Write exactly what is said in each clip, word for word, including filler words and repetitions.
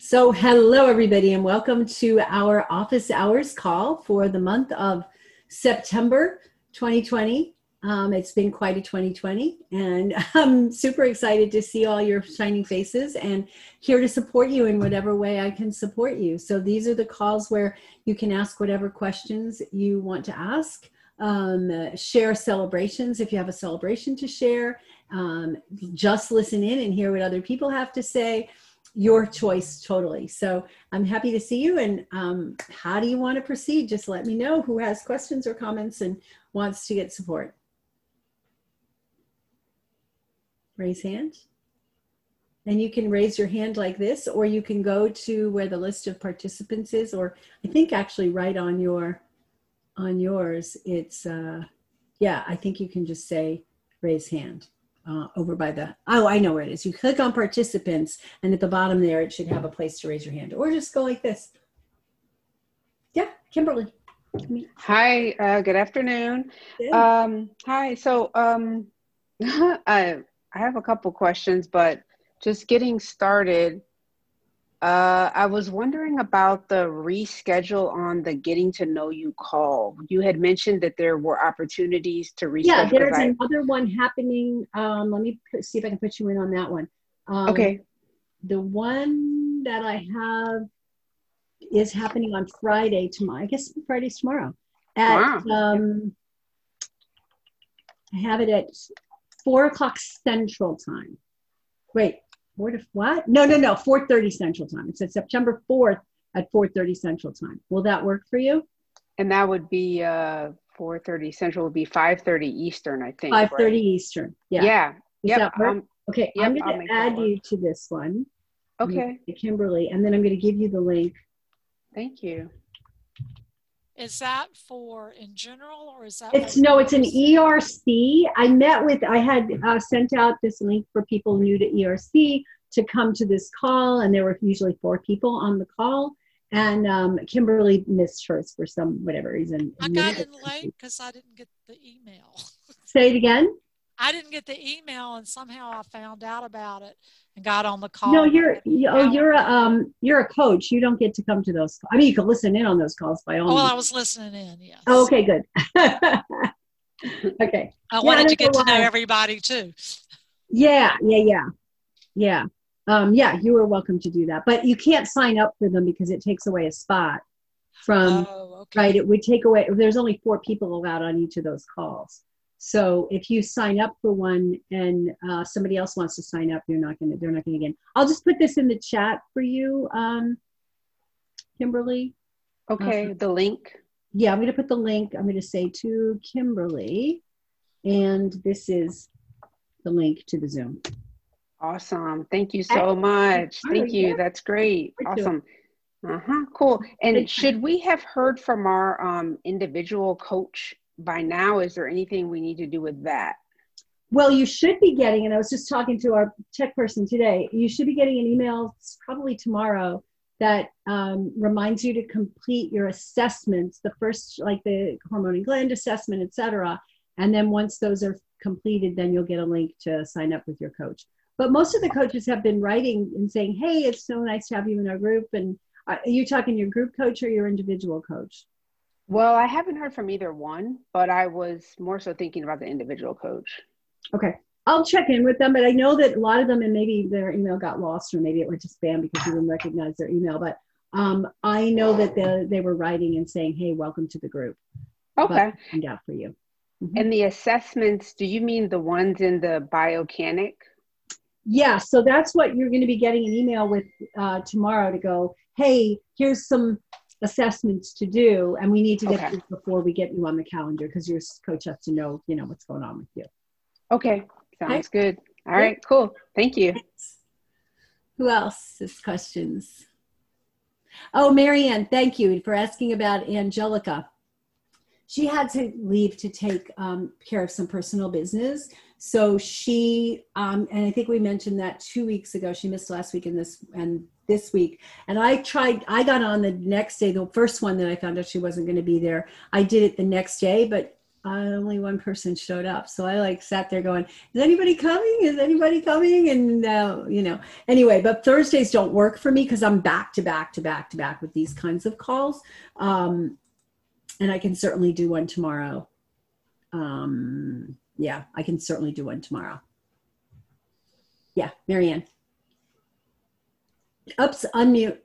So hello everybody and welcome to our office hours call for the month of September twenty twenty. Um, it's been quite a twenty twenty and I'm super excited to see all your shining faces and here to support you in whatever way I can support you. So these are the calls where you can ask whatever questions you want to ask. Um, share celebrations if you have a celebration to share. Um, just listen in and hear what other people have to say. Your choice totally. So I'm happy to see you. And um, how do you want to proceed? Just let me know who has questions or comments and wants to get support. Raise hand. And you can raise your hand like this, or you can go to where the list of participants is, or I think actually right on your on yours, it's, uh, yeah, I think you can just say raise hand. Uh, over by the, oh, I know where it is. You click on participants and at the bottom there, it should have a place to raise your hand or just go like this. Yeah, Kimberly. Hi, uh, good afternoon. Yeah. Um, hi, so um, I, I have a couple questions, but just getting started, uh, I was wondering about the reschedule on the Getting to Know You call. You had mentioned that there were opportunities to reschedule. Yeah, there's I, another one happening. Um, let me put, see if I can put you in on that one. Um, okay. The one that I have is happening on Friday tomorrow. I guess Friday's tomorrow. At Wow. um, I have it at four o'clock Central Time. Wait. Four to what? No, no, no. four thirty Central Time. It said September fourth at four thirty Central Time. Will that work for you? And that would be uh, four thirty Central would be five thirty Eastern, I think. five thirty right? Eastern. Yeah. Yeah. Does Yep. that work? Um, Okay. yep, I'm going to add you to this one. Okay. Kimberly, and then I'm going to give you the link. Thank you. Is that for in general, or is that? It's no, it's an E R C. I met with, I had uh, sent out this link for people new to E R C to come to this call, and there were usually four people on the call. And um, Kimberly missed hers for some whatever reason. I got in late because I didn't get the email. Say it again. I didn't get the email, and somehow I found out about it and got on the call. No, you're oh, you're a um, you're a coach. You don't get to come to those. I mean, you can listen in on those calls by all Oh, means. well, I was listening in. Yes. Oh, okay, good. Okay. I wanted yeah, I to get know to know everybody too. Yeah, yeah, yeah, yeah. Um, yeah, you are welcome to do that, but you can't sign up for them because it takes away a spot from. Oh, okay. Right. It would take away. There's only four people allowed on each of those calls. So if you sign up for one and uh, somebody else wants to sign up, you're not going to, they're not going to get in. I'll just put this in the chat for you, um, Kimberly. Okay, uh, the link. Yeah, I'm going to put the link. I'm going to say to Kimberly, and this is the link to the Zoom. Awesome. Thank you so much. Thank you. That's great. Awesome. Uh-huh. Cool. And should we have heard from our um, individual coach by now? Is there anything we need to do with that? Well, you should be getting, and I was just talking to our tech person today, you should be getting an email probably tomorrow that um, reminds you to complete your assessments, the first, like the hormone and gland assessment, et cetera. And then once those are completed, then you'll get a link to sign up with your coach. But most of the coaches have been writing and saying, hey, it's so nice to have you in our group. And are you talking your group coach or your individual coach? Well, I haven't heard from either one, but I was more so thinking about the individual coach. Okay. I'll check in with them, but I know that a lot of them, and maybe their email got lost or maybe it went to spam because you didn't recognize their email, but um, I know that the, they were writing and saying, hey, welcome to the group. Okay. Find out for you. Mm-hmm. And the assessments, do you mean the ones in the Biocanic? Yeah, so that's what you're going to be getting an email with uh, tomorrow to go, hey, here's some assessments to do, and we need to get okay. this before we get you on the calendar because your coach has to know, you know, what's going on with you. Okay, sounds okay. good. All right, cool. Thank you. Thanks. Who else has questions? Oh, Marianne, thank you for asking about Angelica. She had to leave to take um, care of some personal business. So she, um, and I think we mentioned that two weeks ago, she missed last week and this, and this week. And I tried, I got on the next day, the first one that I found out she wasn't going to be there. I did it the next day, but uh, only one person showed up. So I like sat there going, is anybody coming? Is anybody coming? And, uh, you know, anyway, but Thursdays don't work for me because I'm back to back to back to back with these kinds of calls. Um, and I can certainly do one tomorrow. Um, yeah, I can certainly do one tomorrow. Yeah, Marianne. Oops, unmute.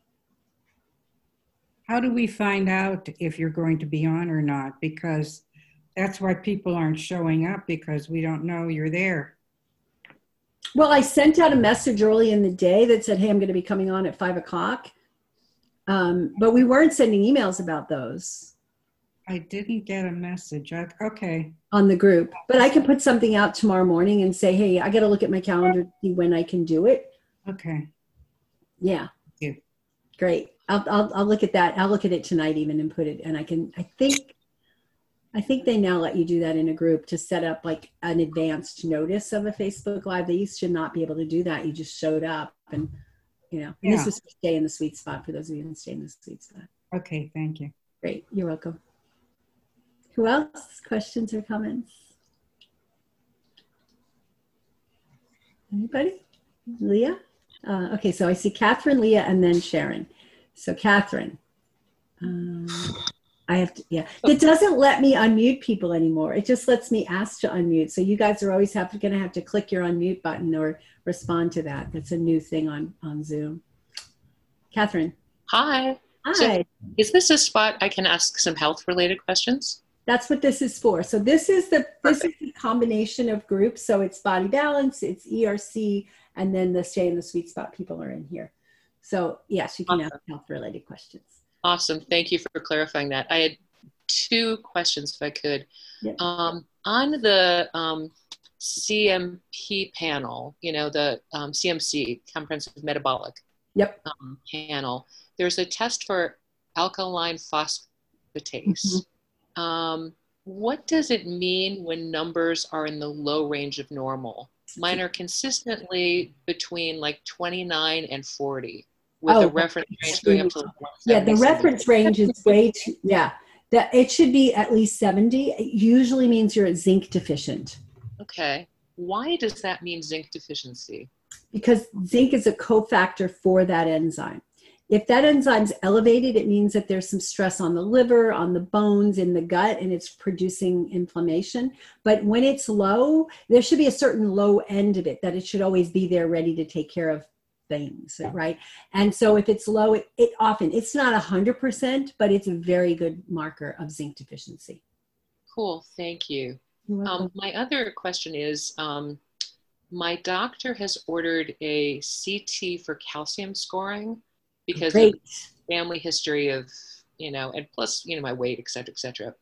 How do we find out if you're going to be on or not? Because that's why people aren't showing up, because we don't know you're there. Well, I sent out a message early in the day that said, hey, I'm going to be coming on at five o'clock. Um, but we weren't sending emails about those. I didn't get a message. I, okay. On the group. But I can put something out tomorrow morning and say, hey, I got to look at my calendar to see when I can do it. Okay. Yeah. Thank you. Great. I'll, I'll, I'll look at that. I'll look at it tonight even and put it, and I can, I think, I think they now let you do that in a group to set up like an advanced notice of a Facebook Live. They used to not be able to do that. You just showed up and, you know, and Yeah. this was to stay in the sweet spot for those of you who stay in the sweet spot. Okay, thank you. Great. You're welcome. Who else? Questions or comments? Anybody? Leah? Uh, okay, so I see Catherine, Leah, and then Sharon. So Catherine, um, I have to, yeah. It doesn't let me unmute people anymore. It just lets me ask to unmute. So you guys are always have to, gonna have to click your unmute button or respond to that. That's a new thing on, on Zoom. Catherine. Hi. Hi. So is this a spot I can ask some health related questions? That's what this is for. So this is the this is the combination of groups. So it's Body Balance, it's E R C, and then the Stay in the Sweet Spot people are in here. So yes, you can Awesome. ask health related questions. Awesome. Thank you for clarifying that. I had two questions if I could. Yep. Um, on the um, C M P panel, you know, the um, C M C, Comprehensive Metabolic Yep. um, panel, there's a test for alkaline phosphatase. Mm-hmm. Um, what does it mean when numbers are in the low range of normal? Mine are consistently between like twenty-nine and forty, with Oh, a reference range going up to like yeah, the one seventy. reference range is way too, yeah. That it should be at least seventy. It usually means you're zinc deficient Okay. Why does that mean zinc deficiency? because zinc is a cofactor for that enzyme. If that enzyme's elevated, it means that there's some stress on the liver, on the bones, in the gut, and it's producing inflammation. But when it's low, there should be a certain low end of it, that it should always be there ready to take care of things, right? And so if it's low, it, it often, it's not one hundred percent, but it's a very good marker of zinc deficiency. Cool. Thank you. You're welcome. Um, my other question is, um, my doctor has ordered a C T for calcium scoring because Great. of family history of, you know, and plus, you know, my weight, et cetera, et cetera.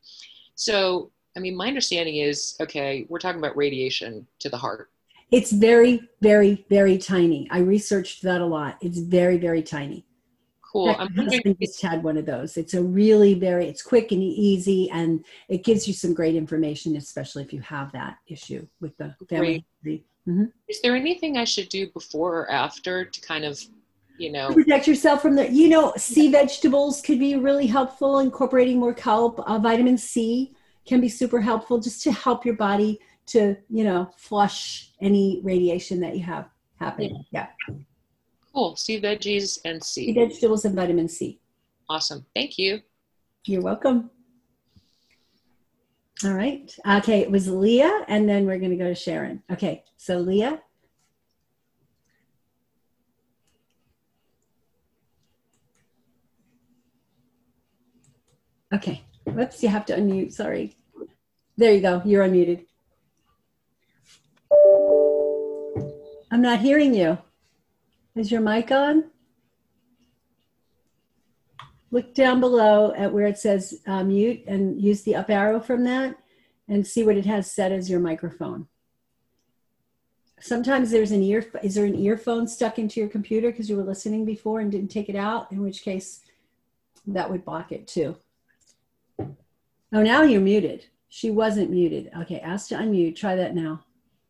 So, I mean, my understanding is, okay, we're talking about radiation to the heart. It's very, very, very tiny. I researched that a lot. It's very, very tiny. Cool. In fact, I'm my wondering, husband just had one of those. It's a really very, it's quick and easy, and it gives you some great information, especially if you have that issue with the family history. Mm-hmm. is there anything I should do before or after to kind of, you know, Protect yourself from the, you know, sea vegetables could be really helpful. Incorporating more kelp, uh, vitamin C can be super helpful just to help your body to, you know, flush any radiation that you have happening. Yeah. cool, sea veggies and Sea C. vegetables and vitamin C. Awesome. Thank you. You're welcome. All right. Okay, it was Leah, and then we're going to go to Sharon. Okay, so Leah. Okay. Whoops, you have to unmute. Sorry. There you go. You're unmuted. I'm not hearing you. Is your mic on? Look down below at where it says uh, mute and use the up arrow from that and see what it has set as your microphone. Sometimes there's an ear, is there an earphone stuck into your computer because you were listening before and didn't take it out? In which case that would block it too. Oh, now you're muted. She wasn't muted. Okay, ask to unmute. Try that now.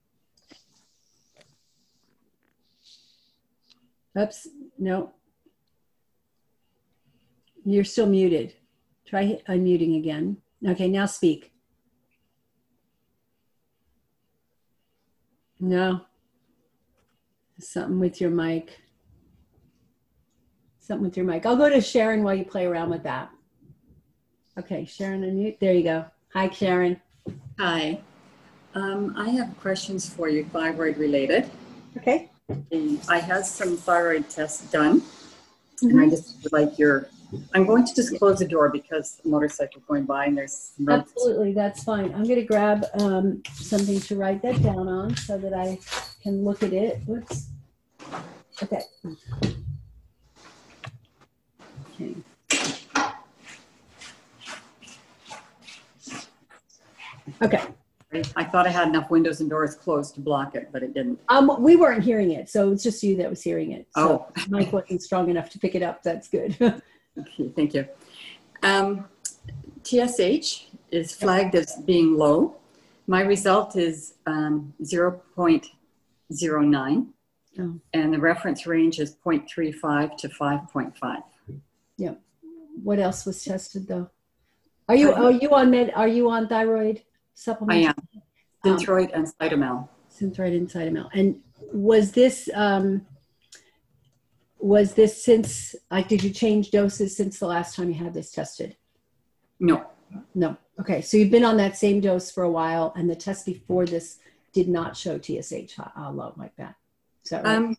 Oops, no. You're still muted. Try unmuting again. Okay, now speak. No. Something with your mic. Something with your mic. I'll go to Sharon while you play around with that. Okay, Sharon, unmute. There you go. Hi, Sharon. Hi. Um, I have questions for you, thyroid related. Okay. And I had some thyroid tests done, Mm-hmm. and I just would like your, I'm going to just close the door because the motorcycle going by and there's roads. Absolutely, that's fine. I'm going to grab um, something to write that down on so that I can look at it. Whoops. Okay. Okay. Okay. I thought I had enough windows and doors closed to block it, but it didn't. Um, we weren't hearing it, so it's just you that was hearing it. So Oh. Mike wasn't strong enough to pick it up. That's good. Okay, thank you. Um, T S H is flagged as being low. My result is um, zero point zero nine, Oh. and the reference range is zero point three five to five point five. Yeah. What else was tested though? Are you are you on med? Are you on thyroid supplements? I am. Synthroid and Cytomel. Synthroid and Cytomel. And was this um, was this since like did you change doses since the last time you had this tested? No. No. Okay. So you've been on that same dose for a while, and the test before this did not show T S H uh, low like that. Is that right? Um,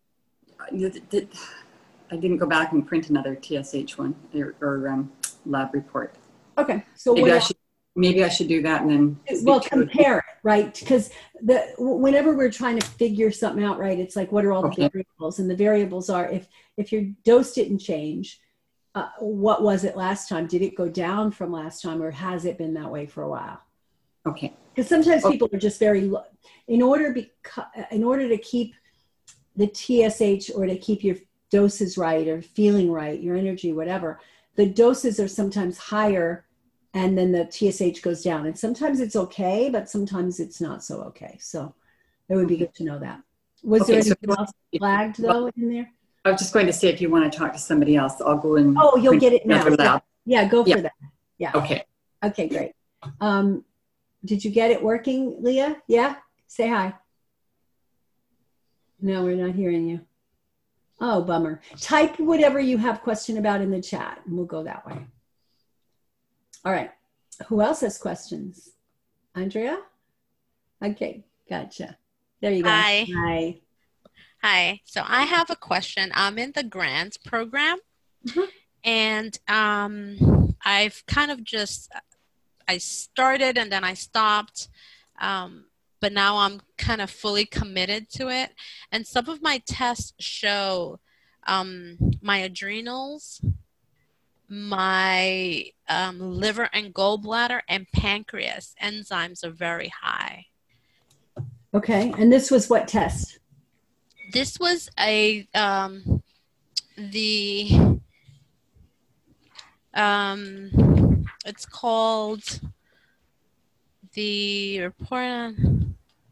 I didn't go back and print another T S H one or, or um, lab report. Okay. So Maybe what I else? should. Maybe I should do that and then. Well, speak to it. compare it, right? Because the whenever we're trying to figure something out, right, it's like what are all the Okay. variables? And the variables are if if your dose didn't change, uh, what was it last time? Did it go down from last time, or has it been that way for a while? Okay. Because sometimes Okay. people are just very low. In order beca- in order to keep the T S H or to keep your doses right or feeling right, your energy, whatever, the doses are sometimes higher. And then the T S H goes down. And sometimes it's okay, but sometimes it's not so okay. So it would be good to know that. Was Okay, there so- anything else flagged though in there? I was just going to say if you want to talk to somebody else, I'll go and. Oh, you'll print get it now. another Yeah, lab. yeah go for Yeah. that. Yeah. Okay. Okay, great. Um, did you get it working, Leah? Yeah? Say hi. No, we're not hearing you. Oh, bummer. Type whatever you have question about in the chat and we'll go that way. All right. Who else has questions? Andrea? Okay, gotcha. There you go. Hi. Hi. Hi. So I have a question. I'm in the grants program, Mhm. and um, I've kind of just I started and then I stopped, um, but now I'm kind of fully committed to it. And some of my tests show um, my adrenals, my um, liver and gallbladder, and pancreas enzymes are very high. Okay, and this was what test? This was a um, the um, it's called the report on,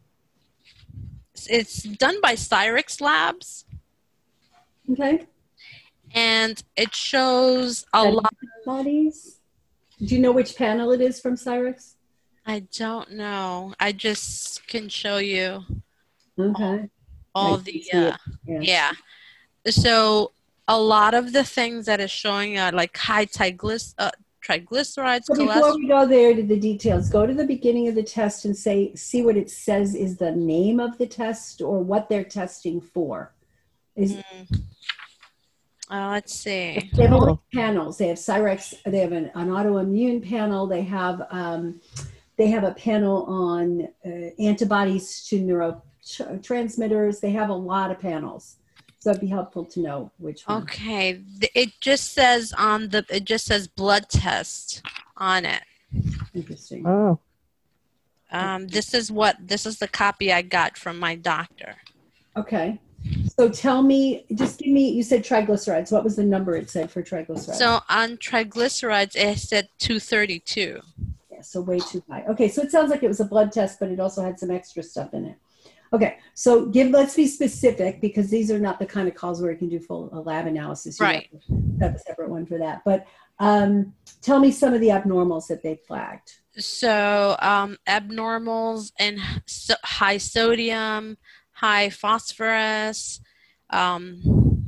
it's done by Cyrix Labs, Okay. and it shows a lot. Bodies. Do you know which panel it is from Cyrix? I don't know. I just can show you Okay. all I the can see uh, it. yeah. So a lot of the things that is showing are like high triglyc- uh, triglycerides, So before cholesterol. we go there to the details, go to the beginning of the test and say, see what it says is the name of the test or what they're testing for. Is Mm. Uh, let's see. they have a bunch of panels. They have Cyrix. They have an, an autoimmune panel. They have um, they have a panel on uh, antibodies to neurotransmitters. They have a lot of panels. So it'd be helpful to know which one. Okay, Th- it just says on the it just says blood test on it. Interesting. Oh, Um, this is what this is the copy I got from my doctor. Okay. So tell me, just give me, you said triglycerides. What was the number it said for triglycerides? So on triglycerides, it said two thirty-two. Yeah, so way too high. Okay, so it sounds like it was a blood test, but it also had some extra stuff in it. Okay, so give, let's be specific because these are not the kind of calls where you can do full a lab analysis. You Right. have to have a separate one for that. But um, tell me some of the abnormals that they flagged. So um, abnormals and so high sodium, high phosphorus, um,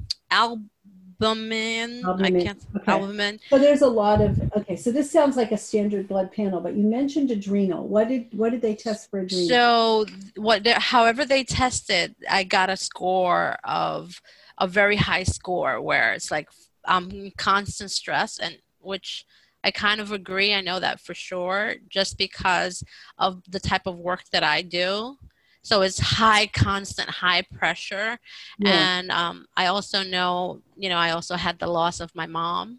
albumin. I Albumin. can't. Okay. Albumin. So there's a lot of, okay, so this sounds like a standard blood panel, but you mentioned adrenal. What did what did they test for adrenal? So what? they- However they tested, I got a score of a very high score where it's like I'm in constant stress, and which I kind of agree. I know that for sure, just because of the type of work that I do. So it's high, constant, high pressure. Yeah. And um, I also know, you know, I also had the loss of my mom.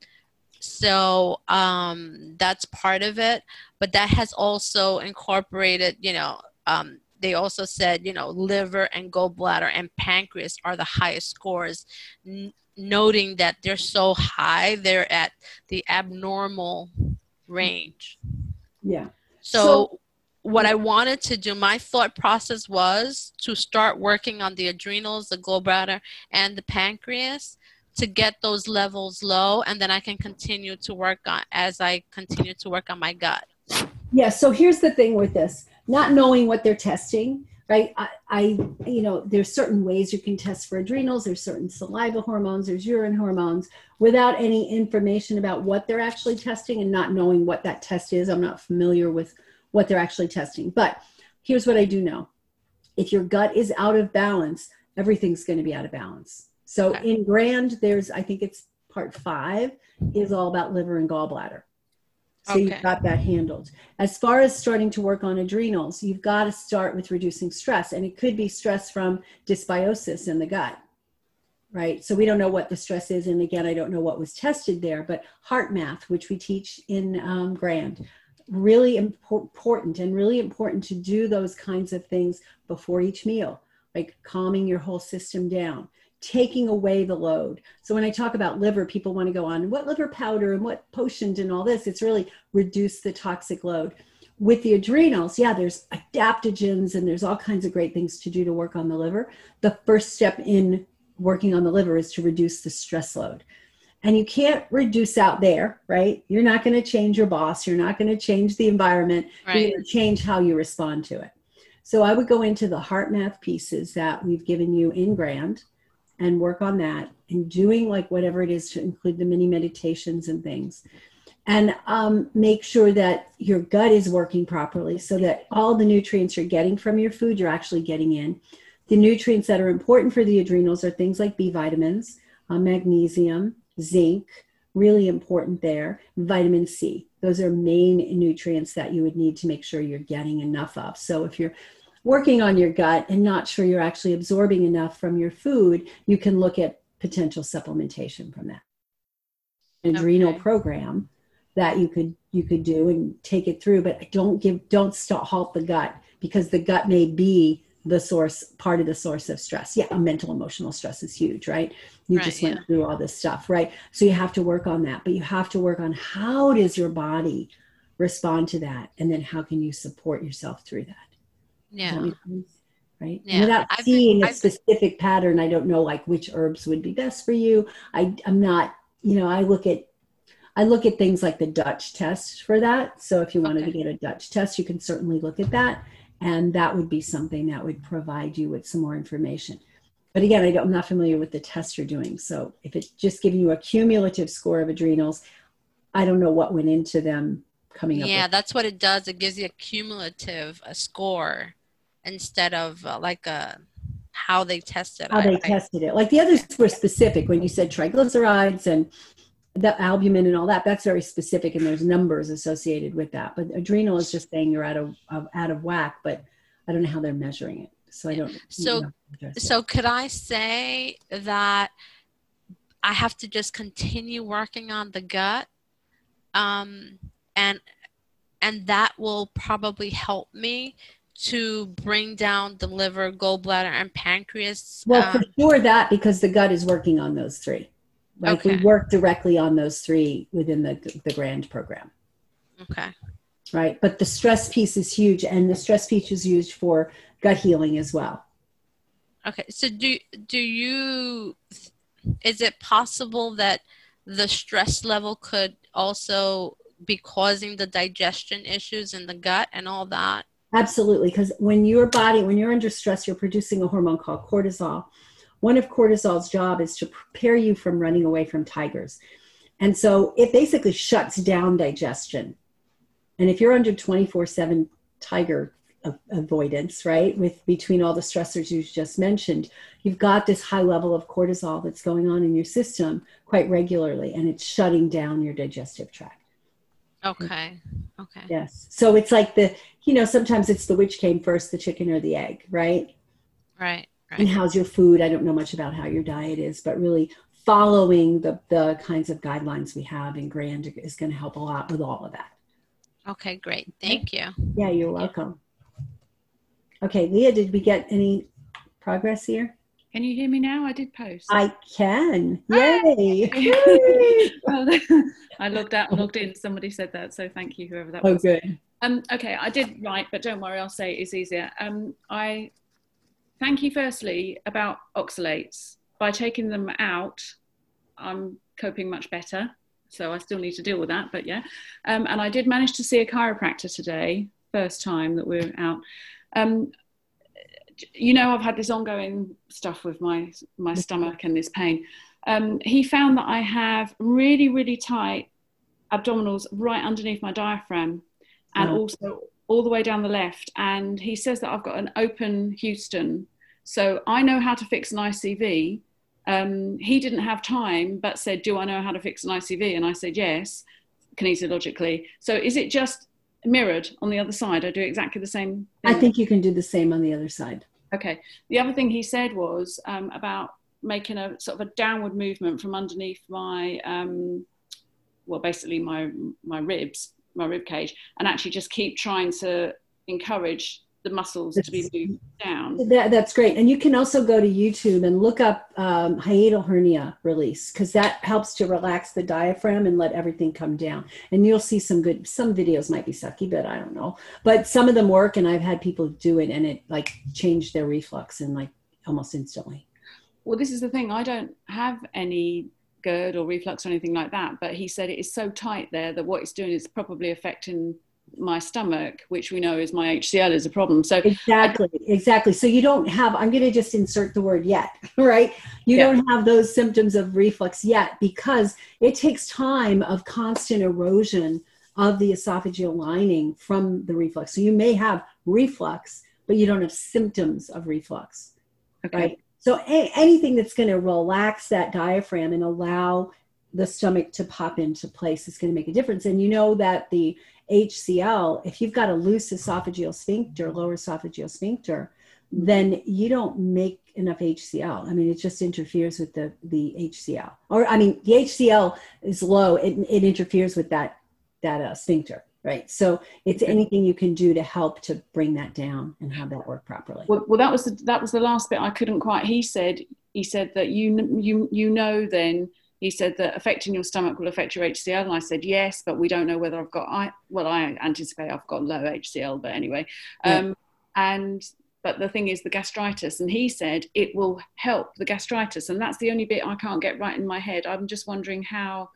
So um, that's part of it. But that has also incorporated, you know, um, they also said, you know, liver and gallbladder and pancreas are the highest scores, n- noting that they're so high, they're at the abnormal range. Yeah. So, So- what I wanted to do, my thought process was to start working on the adrenals, the gallbladder, and the pancreas to get those levels low, and then I can continue to work on as I continue to work on my gut. Yeah, so here's the thing with this, not knowing what they're testing, right? I, I, you know, there's certain ways you can test for adrenals, there's certain saliva hormones, there's urine hormones, without any information about what they're actually testing and not knowing what that test is. I'm not familiar with what they're actually testing, but here's what I do know. If your gut is out of balance, everything's going to be out of balance. So Okay. in GRAND, there's, I think it's part five, is all about liver and gallbladder. So Okay. you've got that handled. As far as starting to work on adrenals, you've got to start with reducing stress. And it could be stress from dysbiosis in the gut, right? So we don't know what the stress is. And again, I don't know what was tested there, but heart math, which we teach in um, GRAND, really impor- important and really important to do those kinds of things before each meal, like calming your whole system down, taking away the load. So when I talk about liver, people want to go on what liver powder and what potions and all this. It's really reduce the toxic load. With the adrenals, yeah, there's adaptogens and there's all kinds of great things to do to work on the liver. The first step in working on the liver is to reduce the stress load. And you can't reduce out there, right? You're not going to change your boss. You're not going to change the environment. Right. You're going to change how you respond to it. So I would go into the heart math pieces that we've given you in GRAND and work on that and doing like whatever it is to include the mini meditations and things. And um, make sure that your gut is working properly so that all the nutrients you're getting from your food, you're actually getting in. The nutrients that are important for the adrenals are things like B vitamins, uh, magnesium, zinc, really important there, vitamin C. Those are main nutrients that you would need to make sure you're getting enough of. So if you're working on your gut and not sure you're actually absorbing enough from your food, you can look at potential supplementation from that. An adrenal Okay. program that you could you could do and take it through, but don't give don't stop halt the gut, because the gut may be the source, part of the source of stress. Yeah, mental emotional stress is huge, right? You Right, just went yeah. through all this stuff, right? So you have to work on that, but you have to work on how does your body respond to that, and then how can you support yourself through that? Does that Yeah. make sense? Right? Yeah. Without I've been- seeing a I've- specific pattern, I don't know like which herbs would be best for you. I, I'm not, you know, I look at, I look at things like the Dutch test for that. So if you wanted Okay. to get a Dutch test, you can certainly look at that. And that would be something that would provide you with some more information. But again, I don't, I'm not familiar with the test you're doing. So if it's just giving you a cumulative score of adrenals, I don't know what went into them coming up Yeah, with. that's what it does. It gives you a cumulative a score instead of uh, like a how they test it. How I- they I- tested it. Like the others were specific when you said triglycerides and the albumin and all that. That's very specific, and there's numbers associated with that. But adrenal is just saying you're out of, of out of whack. But I don't know how they're measuring it, so I don't. So- know address it. So could I say that I have to just continue working on the gut, um, and and that will probably help me to bring down the liver, gallbladder, and pancreas. Well, for um, sure that, because the gut is working on those three. Like we Okay. work directly on those three within the the GRAND program, okay. right? But the stress piece is huge, and the stress piece is used for gut healing as well. Okay. So do do you? Is it possible that the stress level could also be causing the digestion issues in the gut and all that? Absolutely, because when your body, when you're under stress, you're producing a hormone called cortisol. One of cortisol's job is to prepare you from running away from tigers. And so it basically shuts down digestion. And if you're under twenty-four seven tiger avoidance, right, with between all the stressors you just mentioned, you've got this high level of cortisol that's going on in your system quite regularly, and it's shutting down your digestive tract. Okay. Okay. Yes. So it's like the, you know, sometimes it's the which came first, the chicken or the egg, right? Right. Right. And how's your food? I don't know much about how your diet is, but really following the, the kinds of guidelines we have in GRAND is going to help a lot with all of that. Okay, great. Thank you. Yeah, you're welcome. Okay, Leah, did we get any progress here? Can you hear me now? I did post. I can. Yay. Well, I logged out and logged in. Somebody said that, so thank you, whoever that Oh, was. good. Um, okay, I did write, but don't worry, I'll say it's easier. Um, I thank you firstly about oxalates. By taking them out, I'm coping much better. So I still need to deal with that, but yeah. Um, and I did manage to see a chiropractor today, first time that we're out. Um, you know, I've had this ongoing stuff with my, my stomach and this pain. Um, he found that I have really, really tight abdominals right underneath my diaphragm and Oh. also all the way down the left. And he says that I've got an open Houston. So I know how to fix an I C V. Um, he didn't have time, but said, do I know how to fix an I C V? And I said, yes, kinesiologically. So is it just mirrored on the other side? I do exactly the same thing. I think you can do the same on the other side. Okay. The other thing he said was um, about making a sort of a downward movement from underneath my, um, well, basically my, my ribs, my rib cage, and actually just keep trying to encourage the muscles to be moved down. That, that's great. And you can also go to YouTube and look up um, hiatal hernia release, because that helps to relax the diaphragm and let everything come down. And you'll see some good, some videos might be sucky, but I don't know. But some of them work, and I've had people do it, and it like changed their reflux and like almost instantly. Well, this is the thing. I don't have any GERD or reflux or anything like that, but he said it is so tight there that what it's doing is probably affecting my stomach, which we know is my H C L is a problem. So exactly, exactly. So you don't have, I'm going to just insert the word yet, right? You Yeah. don't have those symptoms of reflux yet, because it takes time of constant erosion of the esophageal lining from the reflux. So you may have reflux, but you don't have symptoms of reflux, okay. right? So a- anything that's going to relax that diaphragm and allow the stomach to pop into place is going to make a difference. And you know that the H C L, if you've got a loose esophageal sphincter, lower esophageal sphincter, then you don't make enough H C L. I mean, it just interferes with the, the H C L. Or, I mean, the H C L is low. It, it interferes with that, that uh, sphincter, right? So it's anything you can do to help to bring that down and have that work properly. Well, well, that was the, that was the last bit I couldn't quite. He said he said that you you you know then. He said that affecting your stomach will affect your H C L. And I said, yes, but we don't know whether I've got, I, well, I anticipate I've got low H C L, but anyway. Um, yeah. And, but the thing is the gastritis. And he said it will help the gastritis. And that's the only bit I can't get right in my head. I'm just wondering how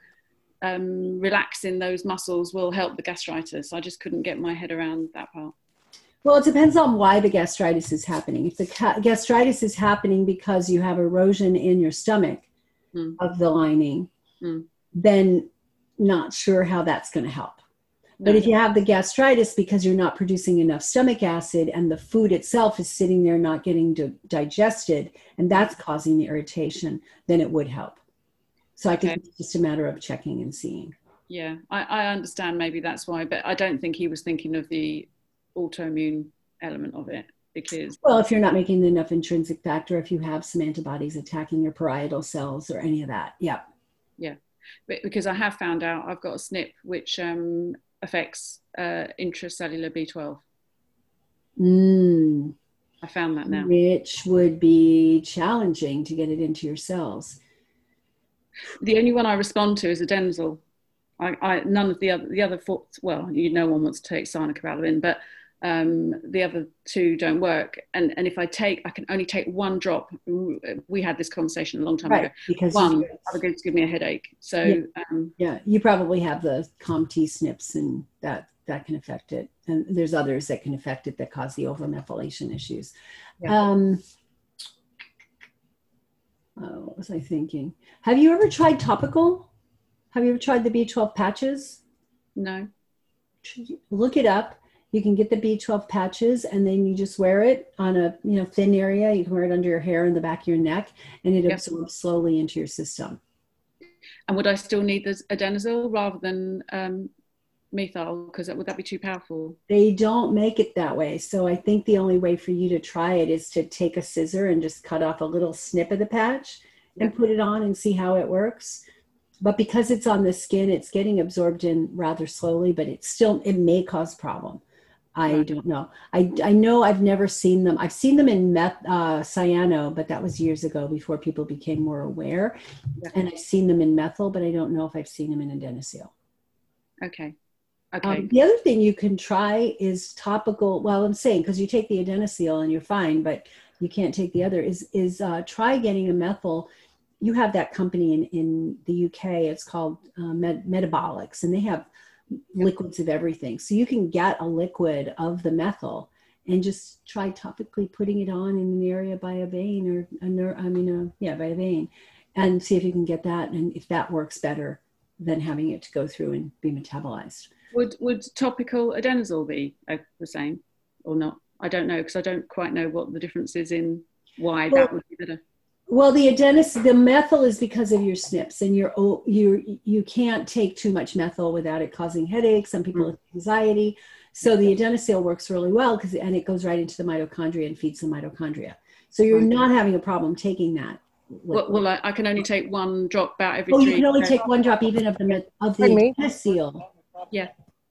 um, relaxing those muscles will help the gastritis. I just couldn't get my head around that part. Well, it depends on why the gastritis is happening. If the ca- gastritis is happening because you have erosion in your stomach, Mm. of the lining, mm. then not sure how that's going to help. No. But if you have the gastritis because you're not producing enough stomach acid and the food itself is sitting there not getting di- digested, and that's causing the irritation, then it would help. So I think okay. it's just a matter of checking and seeing. Yeah, I, I understand maybe that's why, but I don't think he was thinking of the autoimmune element of it. Because well, if you're not making enough intrinsic factor, if you have some antibodies attacking your parietal cells or any of that, yeah, yeah. But because I have found out I've got a S N P which um, affects uh, intracellular B twelve. Mm. I found that now, which would be challenging to get it into your cells. The only one I respond to is Adenzel. I, I none of the other the other four. Well, you know, one wants to take cyanocobalamin, but Um, the other two don't work. And, and if I take, I can only take one drop. We had this conversation a long time Right, ago. because One, you- other going to give me a headache. So, Yeah. um, yeah, you probably have the COMT S N Ps, and that that can affect it. And there's others that can affect it that cause the overmethylation issues. Yeah. Um, oh, what was I thinking? Have you ever tried topical? Have you ever tried the B twelve patches? no. Look it up. You can get the B twelve patches, and then you just wear it on a you know thin area. You can wear it under your hair and the back of your neck, and it Yep. absorbs slowly into your system. And would I still need the adenosine rather than um, methyl? Because would that be too powerful? They don't make it that way. So I think the only way for you to try it is to take a scissor and just cut off a little snip of the patch and Yep. put it on and see how it works. But because it's on the skin, it's getting absorbed in rather slowly, but it's still, it may cause problem. I Right. don't know. I, I know I've never seen them. I've seen them in meth, uh, cyano, but that was years ago before people became more aware. Yeah. And I've seen them in methyl, but I don't know if I've seen them in adenosine. Okay. Okay. Um, the other thing you can try is topical. Well, I'm saying because you take the adenosine and you're fine, but you can't take the other. Is is uh, try getting a methyl. You have that company in, in the U K. It's called uh, Med- Metabolics, and they have liquids of everything. So you can get a liquid of the methyl and just try topically putting it on in an area by a vein or a ner- I mean, uh, yeah, by a vein, and see if you can get that, and if that works better than having it to go through and be metabolized. Would would topical adenosine be uh, the same or not? I don't know, because I don't quite know what the difference is in why Well, that would be better. Well, the adenosine, the methyl is because of your S N Ps, and you're you you can't take too much methyl without it causing headaches. Some people have anxiety, so the adenosine works really well because and it goes right into the mitochondria and feeds the mitochondria. So you're Okay. not having a problem taking that. Well, well I, I can only take one drop about every Oh, three. you can only days. take one drop even of the met- of the Pardon me? adenosine. Yeah.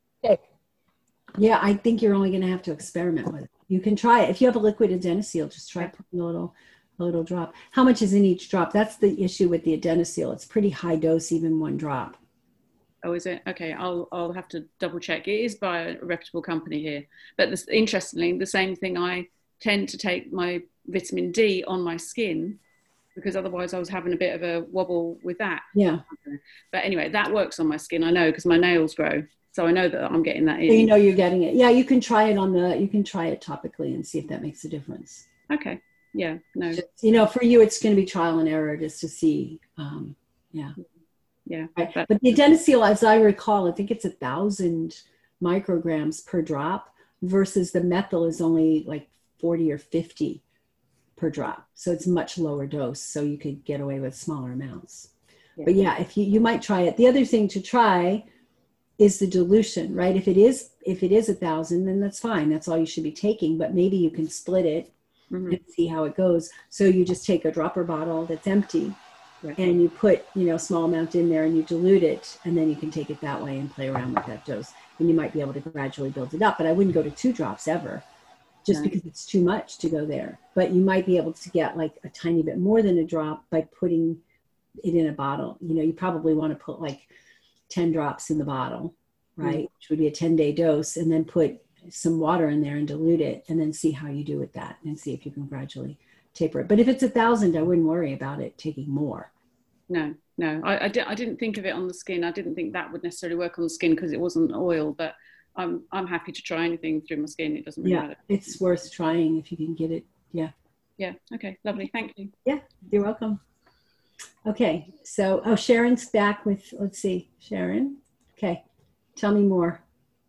Yeah, I think you're only going to have to experiment with it. You can try it if you have a liquid adenosine. Just try putting a little. A little drop. How much is in each drop? That's the issue with the adenosine. It's pretty high dose, even one drop. Oh, is it? Okay, I'll I'll have to double check. It is by a reputable company here. But this, interestingly, the same thing, I tend to take my vitamin D on my skin because otherwise I was having a bit of a wobble with that. Yeah. But anyway, that works on my skin, I know, because my nails grow. So I know that I'm getting that in. So you know you're getting it. Yeah, you can try it on the, you can try it topically and see if that makes a difference. Okay. Yeah, no. Just, you know, for you, it's going to be trial and error just to see. Um, yeah. Yeah. Right. But, But the adenosine, as I recall, I think it's a thousand micrograms per drop versus the methyl is only like forty or fifty per drop. So it's much lower dose. So you could get away with smaller amounts. Yeah. But yeah, if you, you might try it. The other thing to try is the dilution, right? If it is, if it is a thousand, then that's fine. That's all you should be taking, but maybe you can split it mhm. and see how it goes. So you just take a dropper bottle that's empty Right. and you put, you know, a small amount in there and you dilute it, and then you can take it that way and play around with that dose. And you might be able to gradually build it up, but I wouldn't go to two drops ever just No. because it's too much to go there. But you might be able to get like a tiny bit more than a drop by putting it in a bottle. You know, you probably want to put like ten drops in the bottle, right? Mm. Which would be a ten day dose, and then put some water in there and dilute it, and then see how you do with that and see if you can gradually taper it. But if it's a thousand, I wouldn't worry about it taking more. No, no. I, I, di- I didn't think of it on the skin. I didn't think that would necessarily work on the skin because it wasn't oil, but I'm I'm happy to try anything through my skin. It doesn't really Yeah, matter. it's worth trying if you can get it. Yeah, Yeah. Okay. Lovely. Thank you. you're welcome. Okay, so, oh, Sharon's back with, let's see, Sharon. Okay, tell me more.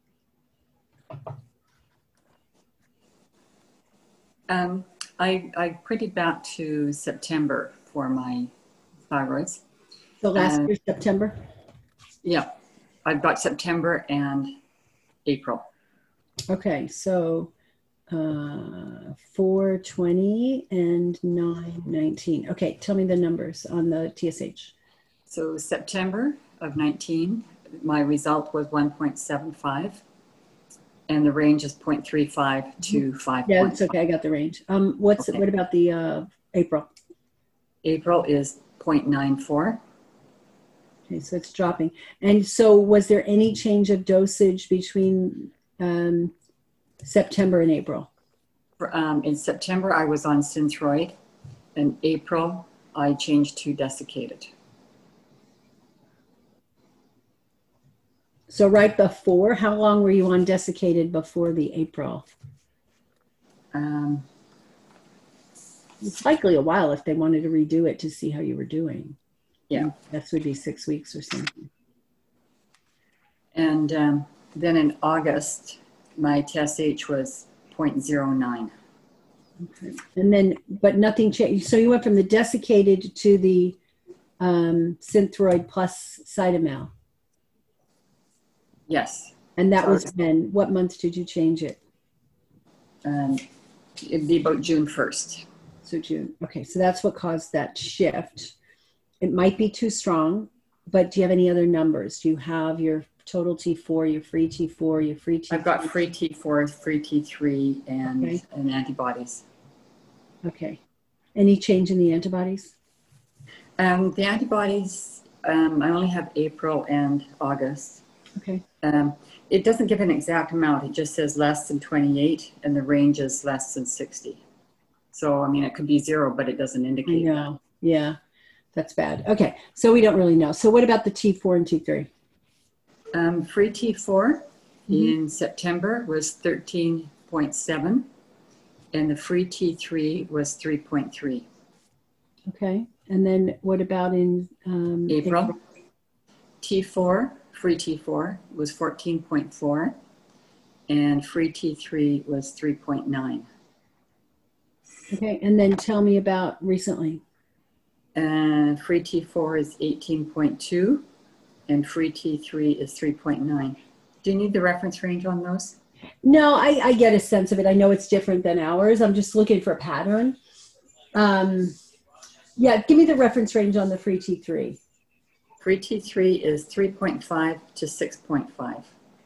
Um, I, I printed back to September for my thyroids. So last Uh, year, September? Yeah, I've got September and April. Okay, so uh, four twenty and nine nineteen. Okay, tell me the numbers on the T S H. So September of nineteen, my result was one point seven five, and the range is zero point three five to five. Yeah, it's okay. I got the range. Um, what's Okay. what about the uh, April? April is zero point nine four. Okay, so it's dropping. And so, was there any change of dosage between um, September and April. For, um, in September, I was on Synthroid. In April, I changed to desiccated. So right before, how long were you on desiccated before the April? Um, It's likely a while if they wanted to redo it to see how you were doing. Yeah. That would be six weeks or something. And um, then in August, my T S H was zero point zero nine. Okay. And then, but nothing changed. So you went from the desiccated to the um, Synthroid plus Cytomel. Yes. And that Sorry. was when, what month did you change it? Um, it'd be about June first. So June. Okay. So that's what caused that shift. It might be too strong, but do you have any other numbers? Do you have your total T four, your free T four, your free T three? I've got free T four, free T three, and, Okay. and antibodies. Okay. Any change in the antibodies? Um, the antibodies, um, I only have April and August. Okay. Um, it doesn't give an exact amount. It just says less than twenty-eight, and the range is less than sixty. So, I mean, it could be zero, but it doesn't I indicate that. know. Yeah. That's bad. Okay. So we don't really know. So what about the T four and T three? Um, free T four Mhm. in September was thirteen point seven, and the free T three was three point three. Okay. And then what about in um, April, T four, free T four was fourteen point four, and free T three was three point nine. Okay. And then tell me about recently. And free T four is eighteen point two, and free T three is three point nine. Do you need the reference range on those? No, I, I get a sense of it. I know it's different than ours. I'm just looking for a pattern. Um, yeah, give me the reference range on the free T three. Free T three is three point five to six point five.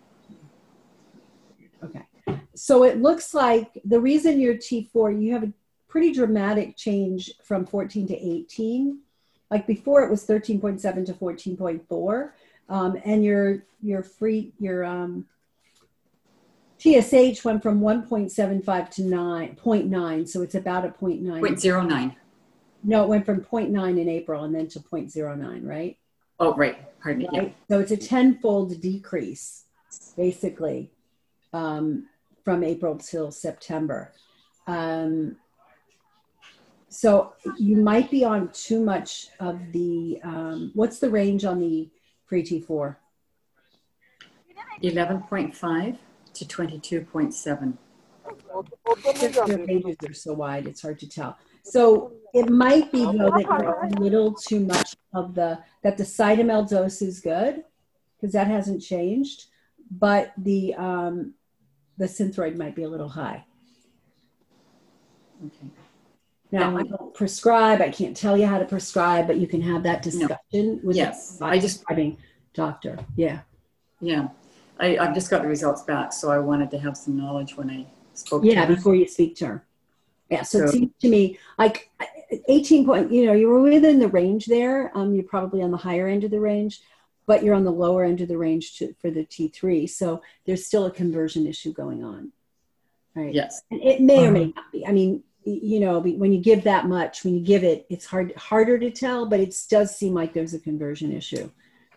Okay. So it looks like the reason your T four, you have a pretty dramatic change from fourteen to eighteen. Like before it was thirteen point seven to fourteen point four. Um, and your, your free, your um, T S H went from one point seven five to nine, zero point nine. So it's about a zero point nine. zero point zero nine. No, it went from zero point nine in April and then to zero point zero nine, right? Oh, right. Pardon me. Right? So it's a tenfold decrease, basically, um, from April till September. Um, so you might be on too much of the, um, what's the range on the free T four? eleven point five to twenty-two point seven. Your pages are so wide, it's hard to tell. So it might be though that you're a little too much of the, that the Cytomel dose is good because that hasn't changed, but the, um, the Synthroid might be a little high. Okay. Now, I don't prescribe, I can't tell you how to prescribe, but you can have that discussion with Yes, the I just- prescribing doctor. Yeah. Yeah. I, I've just got the results back, so I wanted to have some knowledge when I spoke Yeah, to her. before you speak to her. Yeah, so, So- it seems to me like eighteen point, you know, you were within the range there. Um, you're probably on the higher end of the range, but you're on the lower end of the range to, for the T three. So there's still a conversion issue going on, right? Yes. And it may or may not be. I mean, y- you know, be- when you give that much, when you give it, it's hard harder to tell, but it does seem like there's a conversion issue.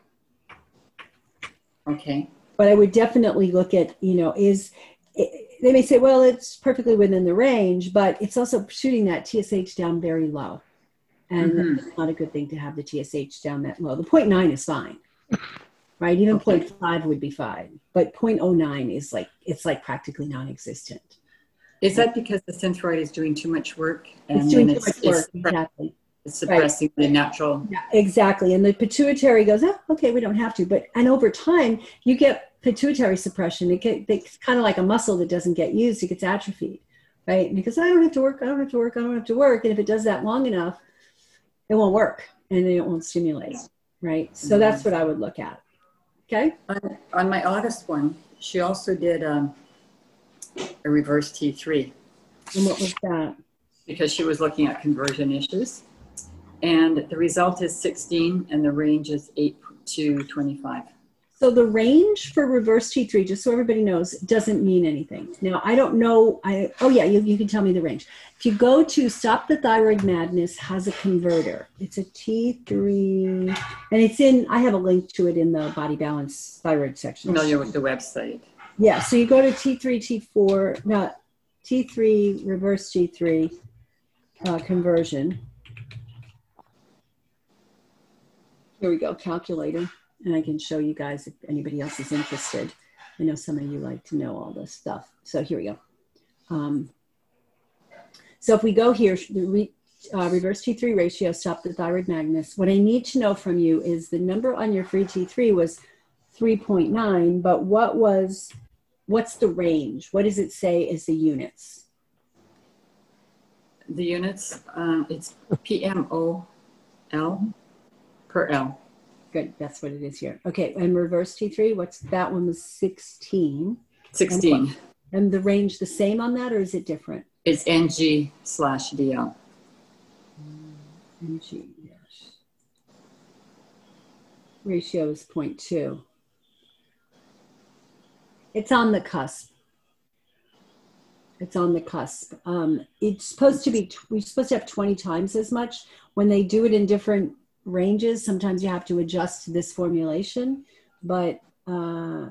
Okay. But I would definitely look at, you know, is, they may say, well, it's perfectly within the range, but it's also shooting that T S H down very low. And Mhm. it's not a good thing to have the T S H down that low. The zero point nine is fine, right? Even Okay. zero point five would be fine. But zero point zero nine is like, it's like practically non-existent. Is that because the Synthroid is doing too much work? It's doing then too much work, It's, exactly. it's suppressing the natural. Yeah, exactly. And the pituitary goes, oh, okay, we don't have to. But, and over time, you get pituitary suppression. It get, it's kind of like a muscle that doesn't get used. It gets atrophied, right? Because I don't have to work, I don't have to work, I don't have to work. And if it does that long enough, it won't work and it won't stimulate, right? So Mhm. that's what I would look at. Okay. On, on my August one, she also did um, a reverse T three And what was that? because she was looking at conversion issues. And the result is sixteen and the range is eight to twenty-five. So the range for reverse T three, just so everybody knows, doesn't mean anything. Now, I don't know. I Oh, yeah, you, you can tell me the range. If you go to Stop the Thyroid Madness has a converter. It's a T three, and it's in, I have a link to it in the Body Balance Thyroid section. Familiar with the website. Yeah, so you go to T three, T four, no, T three, reverse T three uh, conversion. Here we go, calculator. And I can show you guys if anybody else is interested. I know some of you like to know all this stuff. So here we go. Um, so if we go here, the re, uh, reverse T three ratio, Stop the Thyroid Madness. What I need to know from you is the number on your free T three was three point nine, but what was, what's the range? What does it say is the units? The units, uh, it's P M O L per L. Good, that's what it is here. Okay, and reverse T three, what's that one was sixteen. sixteen. And, and the range the same on that, or is it different? It's N G slash D L. N G, yes. Ratio is zero point two. It's on the cusp. It's on the cusp. Um, it's supposed to be, we're supposed to have twenty times as much. When they do it in different ranges, sometimes you have to adjust to this formulation, but uh,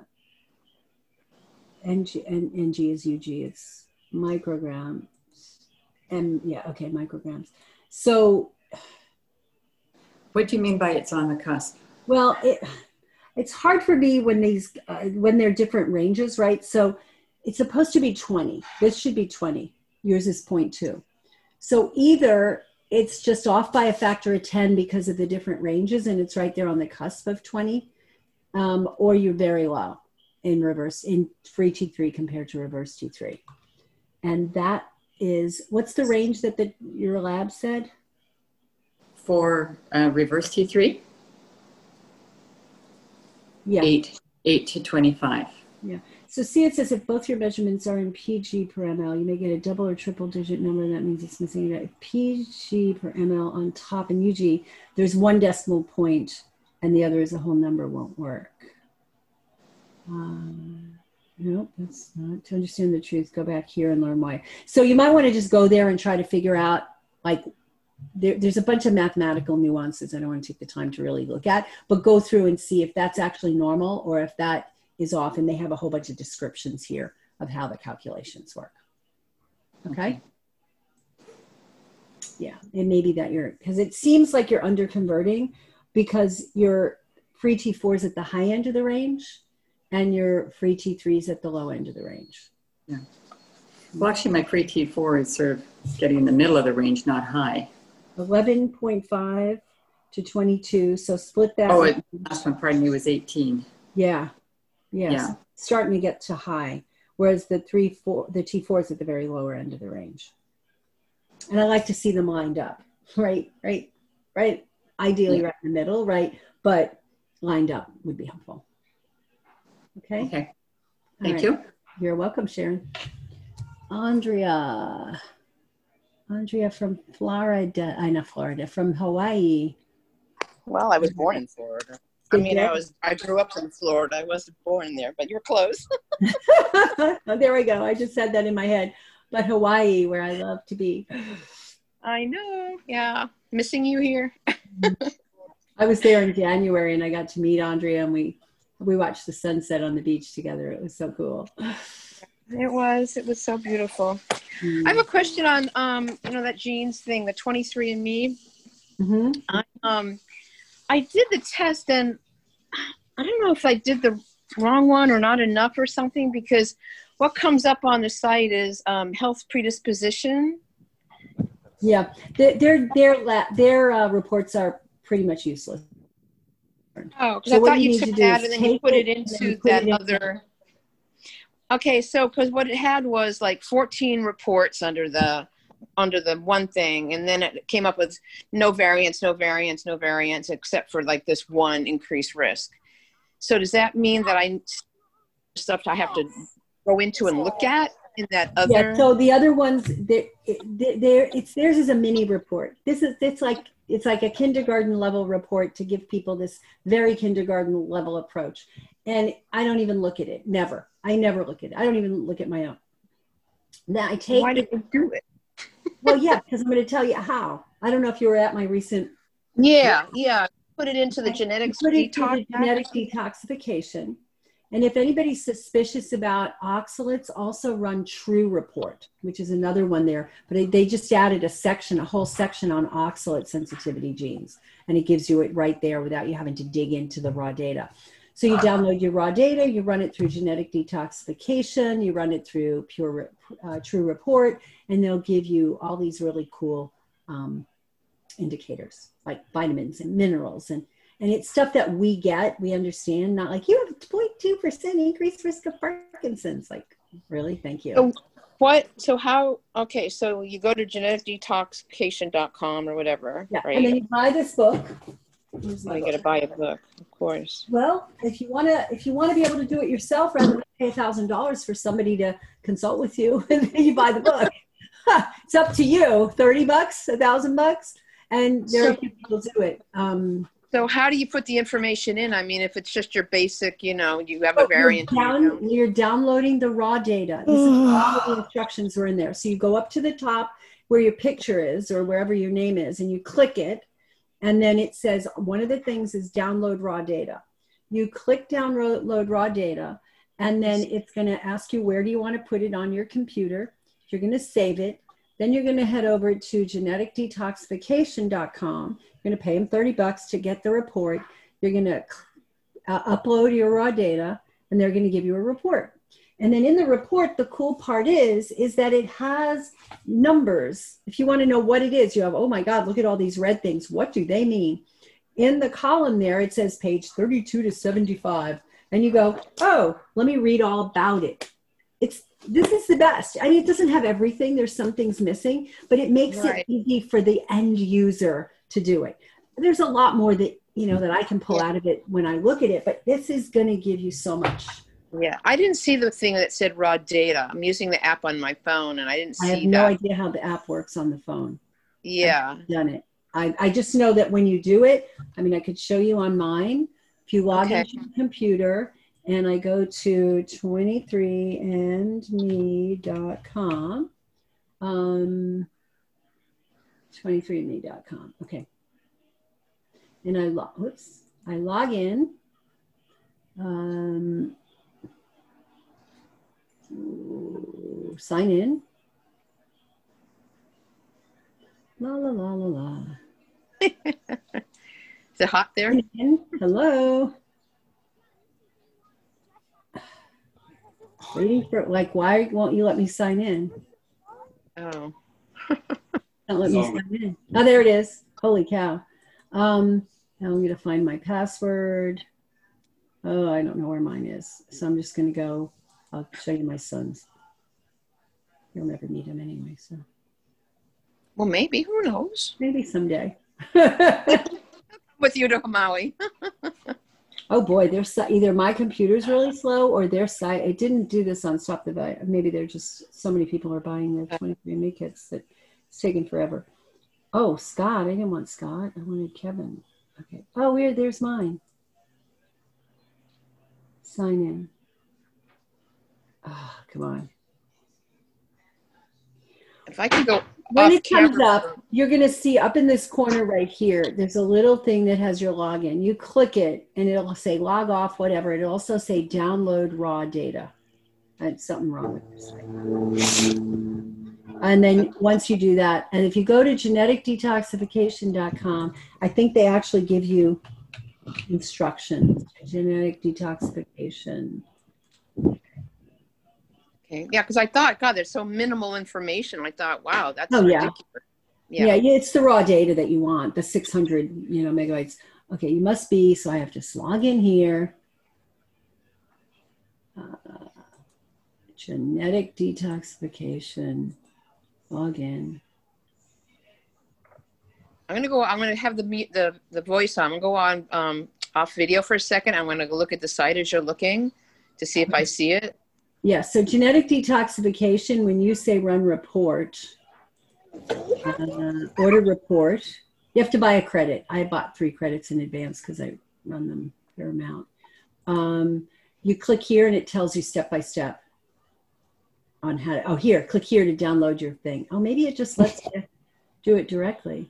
N G, N, N G is U G, it's micrograms, and yeah, okay, micrograms. So, what do you mean by it's on the cusp? Well, it, it's hard for me when these, uh, when they're different ranges, right? So it's supposed to be twenty. This should be twenty. Yours is zero point two. So either it's just off by a factor of ten because of the different ranges and it's right there on the cusp of twenty, um, or you're very low in reverse, in free T three compared to reverse T three. And that is, what's the range that the, your lab said? For uh, reverse T three? Yeah. Eight, eight to twenty-five. Yeah. So see, it says if both your measurements are in P G per ml, you may get a double or triple digit number. That means it's missing a P G per ml on top, and U G, there's one decimal point and the other is a whole number, won't work. Um, nope, that's not. To understand the truth, go back here and learn why. So you might want to just go there and try to figure out, like, there, there's a bunch of mathematical nuances I don't want to take the time to really look at, but go through and see if that's actually normal or if that is off, and they have a whole bunch of descriptions here of how the calculations work. Okay? Yeah, it may be that you're, because it seems like you're under converting because your free T four is at the high end of the range and your free T three is at the low end of the range. Yeah. Well, actually, my free T four is sort of getting in the middle of the range, not high. eleven point five to twenty-two, so split that. Oh, it, last one, pardon me, was eighteen. Yeah. Yes, yeah. Starting to get to high, whereas the three, four, the T four is at the very lower end of the range. And I like to see them lined up, right, right, right. Ideally, yeah. Right in the middle, right, but lined up would be helpful. Okay. Okay. Thank right. you. You're welcome, Sharon. Andrea, Andrea from Florida. I know Florida, from Hawaii. Well, I was born in Florida. I mean, I was, I grew up in Florida. I wasn't born there, but you're close. Oh, there we go. I just said that in my head. But Hawaii, where I love to be. I know. Yeah. Missing you here. I was there in January and I got to meet Andrea and we, we watched the sunset on the beach together. It was so cool. It was. It was so beautiful. Mm. I have a question on, um, you know, that genes thing, the twenty-three and me. Mm-hmm. I, um, I did the test and I don't know if I did the wrong one or not enough or something, because what comes up on the site is um, health predisposition. Yeah, their their their, their uh, reports are pretty much useless. Oh, because so I thought you, you took that and then you put it into put that it other. Okay, so because what it had was like fourteen reports under the under the one thing, and then it came up with no variance, no variance, no variance, except for like this one increased risk. So does that mean that I stuff I have to go into and look at in that other? Yeah. So the other ones, there, there, it's theirs is a mini report. This is it's like it's like a kindergarten level report to give people this very kindergarten level approach. and I don't even look at it. Never. I never look at it. I don't even look at my own. Now I take. Why did you do it? Well, yeah, because I'm going to tell you how. I don't know if you were at my recent. Yeah, yeah. Put it into the genetics Put it detox. into the genetic detoxification. And if anybody's suspicious about oxalates, also run True Report, which is another one there. But they just added a section, a whole section on oxalate sensitivity genes. And it gives you it right there without you having to dig into the raw data. So you download your raw data, you run it through genetic detoxification, you run it through Pure uh, True Report, and they'll give you all these really cool um, indicators like vitamins and minerals. And, and it's stuff that we get, we understand, not like you have a zero point two percent increased risk of Parkinson's. Like, really? Thank you. So what, so how, okay, so you go to genetic detoxification dot com or whatever, yeah. right? And then you buy this book. I got to buy a book, of course. Well, if you want to, if you want to be able to do it yourself, rather than pay a thousand dollars for somebody to consult with you, and then you buy the book. It's up to you. Thirty bucks, a thousand bucks, and there So- are people do it. Um, So how do you put the information in? I mean, if it's just your basic, you know, you have a you're, variant. down, you know. you're downloading the raw data. This is all the instructions are in there. So you go up to the top where your picture is or wherever your name is, and you click it. And then it says, one of the things is download raw data. You click download raw data, and then it's going to ask you, where do you want to put it on your computer? You're going to save it. Then you're going to head over to genetic detoxification dot com. You're going to pay them thirty bucks to get the report. You're going to uh, upload your raw data, and they're going to give you a report. And then in the report, the cool part is, is that it has numbers. If you want to know what it is, you have, oh my God, look at all these red things. What do they mean? In the column there, it says page thirty-two to seventy-five. And you go, oh, let me read all about it. It's, this is the best. I mean, it doesn't have everything. There's some things missing, but it makes Right. it easy for the end user to do it. There's a lot more that, you know, that I can pull Yeah. out of it when I look at it, but this is going to give you so much. Yeah, I didn't see the thing that said raw data. I'm using the app on my phone, and I didn't see I have that. no idea how the app works on the phone. Yeah. I've done it. I, I just know that when you do it, I mean, I could show you on mine. If you log Okay. into your computer and I go to twenty-three and me dot com, um, twenty-three and me dot com. Okay. And I log, whoops, I log in. Um, sign in. La la la la la. Is it hot there? Hello. Waiting for, like, why won't you let me sign in? Oh. Don't let me sign in. Oh, there it is. Holy cow. Um, now I'm going to find my password. Oh, I don't know where mine is. So I'm just going to go, I'll show you my son's. You'll never meet him anyway, so. Well, maybe. Who knows? Maybe someday. With you to Maui. Oh boy, there's so- either my computer's really slow or their site. It didn't do this on Stop the Buy. Maybe they're just, so many people are buying the twenty-three and me kits that it's taking forever. Oh, Scott. I didn't want Scott. I wanted Kevin. Okay. Oh, weird. There's mine. Sign in. Oh, come on. If I could go When off it comes camera. up, you're going to see up in this corner right here, there's a little thing that has your login. You click it and it'll say log off, whatever. It'll also say download raw data. That's something wrong with this site. And then once you do that, and if you go to genetic detoxification dot com, I think they actually give you instructions. Genetic detoxification. Okay. Yeah, because I thought, God, there's so minimal information. I thought, wow, that's Oh, yeah. ridiculous. Yeah. yeah, it's the raw data that you want, the six hundred, you know, megabytes. Okay, you must be, so I have to log in here. Uh, genetic detoxification, log in. I'm gonna go. I'm gonna have the mute the the voice on. I'm gonna go on um, off video for a second. I'm gonna go look at the site as you're looking to see if I see it. Yeah. So genetic detoxification. When you say run report, uh, order report, you have to buy a credit. I bought three credits in advance because I run them a fair amount. Um, you click here and it tells you step by step on how to, oh, here, click here to download your thing. Oh, maybe it just lets you do it directly.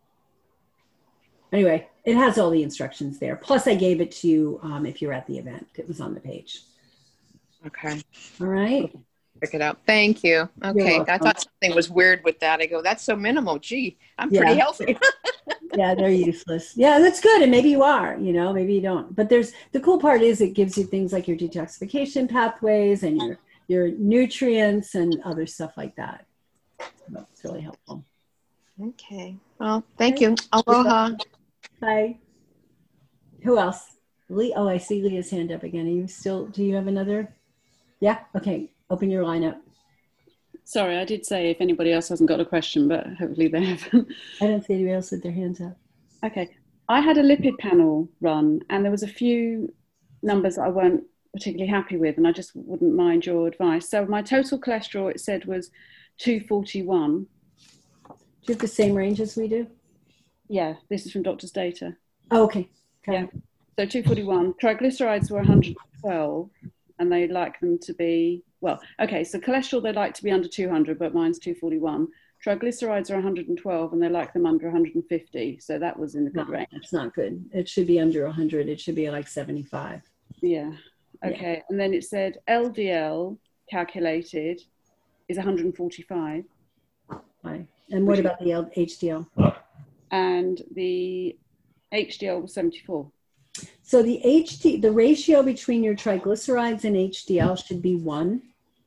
Anyway, it has all the instructions there. Plus I gave it to you um, if you're at the event. It was on the page. Okay. All right. Pick it up. Thank you. Okay. I thought something was weird with that. I go, that's so minimal. Gee, I'm pretty yeah. healthy. Yeah, they're useless. Yeah, that's good. And maybe you are, you know, maybe you don't. But there's the cool part is it gives you things like your detoxification pathways and your your nutrients and other stuff like that. So it's really helpful. Okay. Well, thank you. Aloha. Bye. Who else? Lee. Oh, I see Leah's hand up again. Are you still, do you have another? Yeah. Okay. Open your line up. Sorry, I did say if anybody else hasn't got a question, but hopefully they haven't. I don't see anybody else with their hands up. Okay. I had a lipid panel run and there was a few numbers that I weren't particularly happy with, and I just wouldn't mind your advice. So my total cholesterol, it said, was two forty-one. Do you have the same range as we do? Yeah, this is from Doctor's Data. Oh, okay. okay. Yeah. So two forty-one. Triglycerides were one hundred twelve, and they like them to be, well, okay, so cholesterol, they like to be under two hundred, but mine's two forty-one. Triglycerides are one hundred twelve, and they like them under one hundred fifty. So that was in the good no, range. It's not good. It should be under one hundred. It should be like seventy-five. Yeah. Okay. Yeah. And then it said L D L calculated is one hundred forty-five. Right. And what about the H D L? And the H D L was seventy-four. So the H D, the ratio between your triglycerides and H D L should be one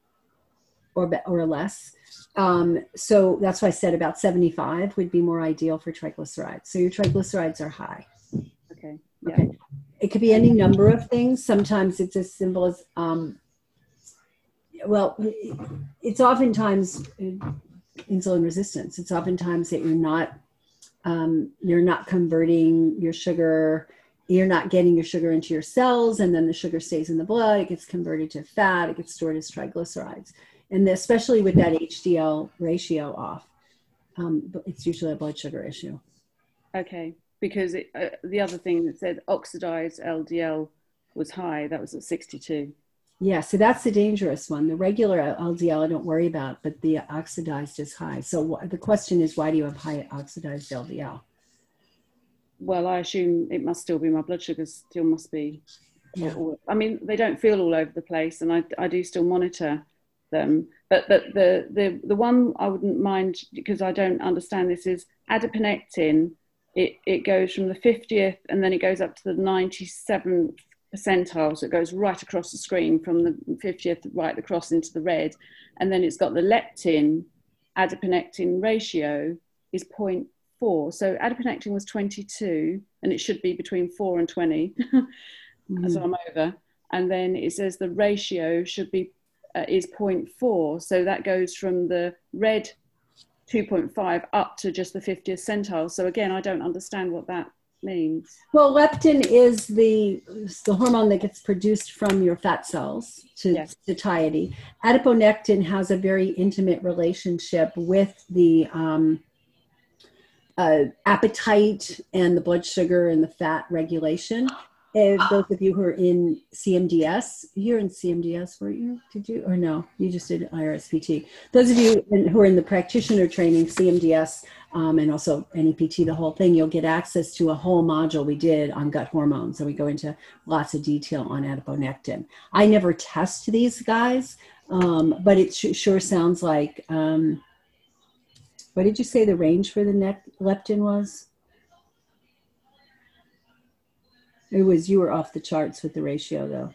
or or less. Um, so that's why I said about seventy-five would be more ideal for triglycerides. So your triglycerides are high. Okay. Yeah. Okay. It could be any number of things. Sometimes it's as simple as, um, well, it's oftentimes insulin resistance. It's oftentimes that you're not, um, you're not converting your sugar. You're not getting your sugar into your cells, and then the sugar stays in the blood. It gets converted to fat. It gets stored as triglycerides. And especially with that H D L ratio off, um, it's usually a blood sugar issue. Okay, because it, uh, the other thing that said oxidized L D L was high, that was at sixty-two. Yeah, so that's the dangerous one. The regular L D L I don't worry about, but the oxidized is high. So the question is, why do you have high oxidized L D L? Well, I assume it must still be my blood sugars still must be. Yeah. All, I mean, they don't feel all over the place, and I, I do still monitor them. But but the, the, the one I wouldn't mind, because I don't understand this, is adiponectin. It, it goes from the fiftieth and then it goes up to the ninety-seventh percentile. So it goes right across the screen from the fiftieth right across into the red. And then it's got the leptin adiponectin ratio is zero point four. So adiponectin was twenty-two and it should be between four and twenty. Mm-hmm. So I'm over. And then it says the ratio should be uh, is zero point four. So that goes from the red two point five up to just the fiftieth centile. So again, I don't understand what that means. Well, leptin is the the hormone that gets produced from your fat cells to yes. satiety. Adiponectin has a very intimate relationship with the um, uh, appetite and the blood sugar and the fat regulation. If those of you who are in C M D S, you're in C M D S, weren't you? Did you? Or no, you just did I R S P T. Those of you who are in the practitioner training, C M D S, um, and also N E P T, the whole thing, you'll get access to a whole module we did on gut hormones. And we go into lots of detail on adiponectin. I never test these guys, um, but it sh- sure sounds like, um, what did you say the range for the neck leptin was? It was, you were off the charts with the ratio though.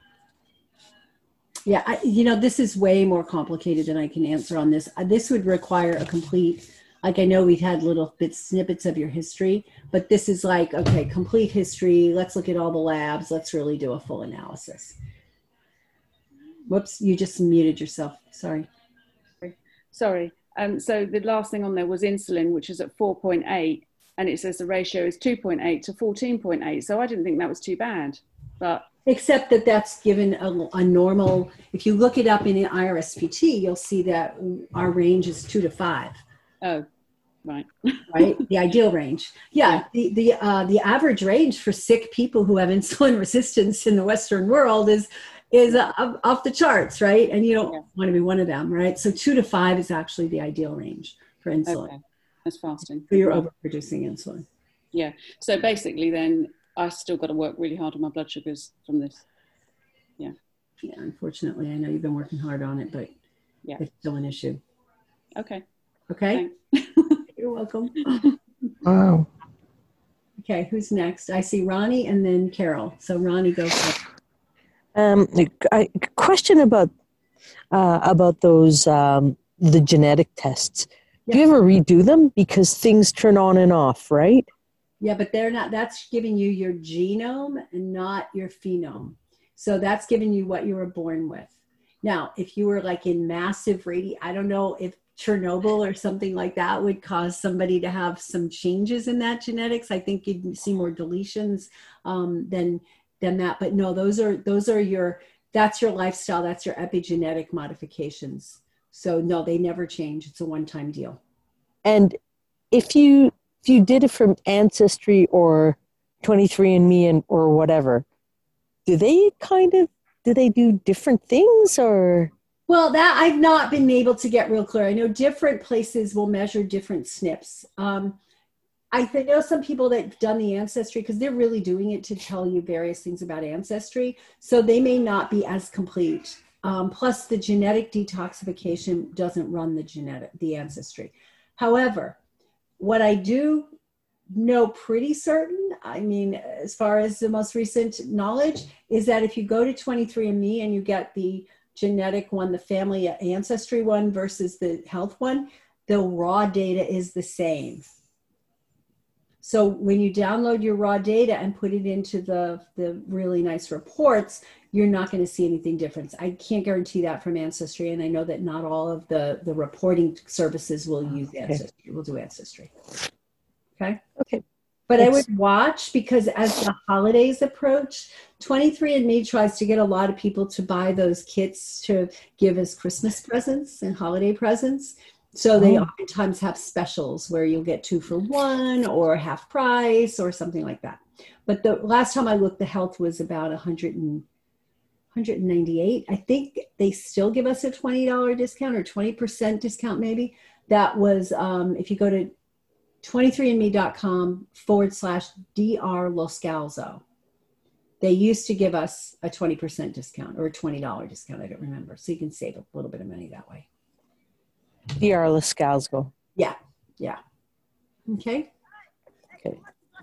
Yeah, I, you know, this is way more complicated than I can answer on this. This would require a complete, like I know we've had little bits, snippets of your history, but this is like, okay, complete history. Let's look at all the labs. Let's really do a full analysis. Whoops, you just muted yourself. Sorry. Sorry. Um, so the last thing on there was insulin, which is at four point eight. And it says the ratio is two point eight to fourteen point eight. So I didn't think that was too bad. But except that that's given a, a normal, if you look it up in the I R S P T, you'll see that our range is two to five. Oh. Right. Right. The ideal range. Yeah. The, the, uh, the average range for sick people who have insulin resistance in the Western world is, is uh, off the charts, right? And you don't yeah. want to be one of them, right? So two to five is actually the ideal range for insulin. Okay. That's fasting. So you're overproducing insulin. Yeah. So basically then I still got to work really hard on my blood sugars from this. Yeah. Yeah. Unfortunately, I know you've been working hard on it, but yeah, it's still an issue. Okay. Okay. You're welcome. Wow. Okay, who's next? I see Ronnie and then Carol. So Ronnie, go for it. Um, I, question about uh, about those um, the genetic tests. Yes. Do you ever redo them because things turn on and off, right? Yeah, but they're not. That's giving you your genome and not your phenome. So that's giving you what you were born with. Now, if you were like in massive radi, I don't know if Chernobyl or something like that would cause somebody to have some changes in that genetics. I think you'd see more deletions um, than than that. But no, those are those are your that's your lifestyle. That's your epigenetic modifications. So no, they never change. It's a one-time deal. And if you if you did it from Ancestry or twenty-three and me and or whatever, do they kind of do they do different things or? Well, that I've not been able to get real clear. I know different places will measure different S N Ps. Um, I th- know some people that have done the Ancestry because they're really doing it to tell you various things about Ancestry. So they may not be as complete. Um, plus the genetic detoxification doesn't run the genetic, the Ancestry. However, what I do know pretty certain, I mean, as far as the most recent knowledge, is that if you go to twenty-three and me and you get the genetic one, the family ancestry one versus the health one, the raw data is the same. So when you download your raw data and put it into the, the really nice reports, you're not going to see anything different. I can't guarantee that from Ancestry, and I know that not all of the, the reporting services will use okay. Ancestry, will do Ancestry. Okay? Okay. But I would watch because as the holidays approach, twenty-three and me tries to get a lot of people to buy those kits to give as Christmas presents and holiday presents. So they oh. oftentimes have specials where you'll get two for one or half price or something like that. But the last time I looked, the health was about one hundred and, one hundred ninety-eight. I think they still give us a twenty dollars discount or twenty percent discount maybe. That was, um, if you go to twenty-three and me dot com forward slash D R Loscalzo. They used to give us a twenty percent discount or a twenty dollars discount. I don't remember. So you can save a little bit of money that way. D R Loscalzo. Yeah. Yeah. Okay. Okay.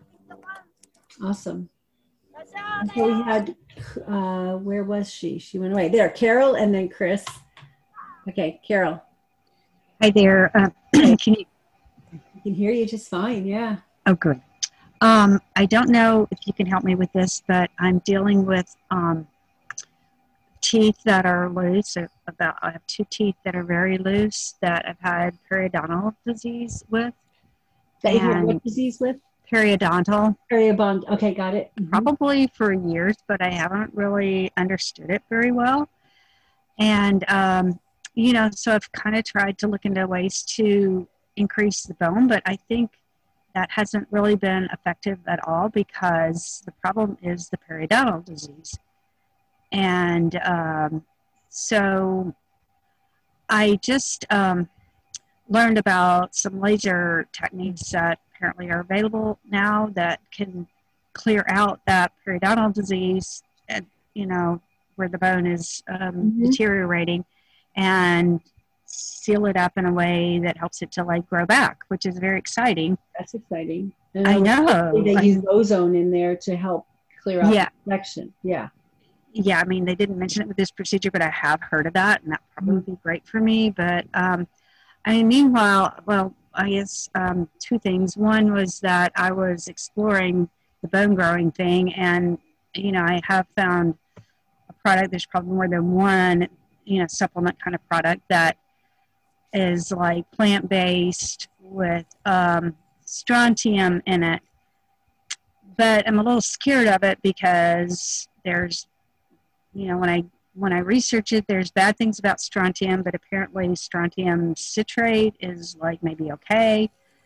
Awesome. Okay, we had, uh, where was she? She went away. There, Carol and then Chris. Okay, Carol. Hi there. Uh, can you I can hear you just fine, yeah. Oh, good. Um, I don't know if you can help me with this, but I'm dealing with um, teeth that are loose. About I have two teeth that are very loose that I've had periodontal disease with. That you had what disease with? Periodontal. Periodontal. Okay, got it. Mm-hmm. Probably for years, but I haven't really understood it very well. And, um, you know, so I've kind of tried to look into ways to increase the bone, but I think that hasn't really been effective at all because the problem is the periodontal disease. And um, so I just um, learned about some laser techniques that apparently are available now that can clear out that periodontal disease, and, you know, where the bone is um, mm-hmm. deteriorating, and seal it up in a way that helps it to like grow back, which is very exciting. That's exciting. And I know. They use ozone in there to help clear out yeah. the infection. Yeah. Yeah, I mean, they didn't mention it with this procedure, but I have heard of that, and that probably would be great for me. But, um, I mean, meanwhile, well, I guess um, two things. One was that I was exploring the bone growing thing, and, you know, I have found a product, there's probably more than one, you know, supplement kind of product that is like plant-based with um, strontium in it. But I'm a little scared of it because there's, you know, when I when I research it, there's bad things about strontium, but apparently strontium citrate is like maybe okay.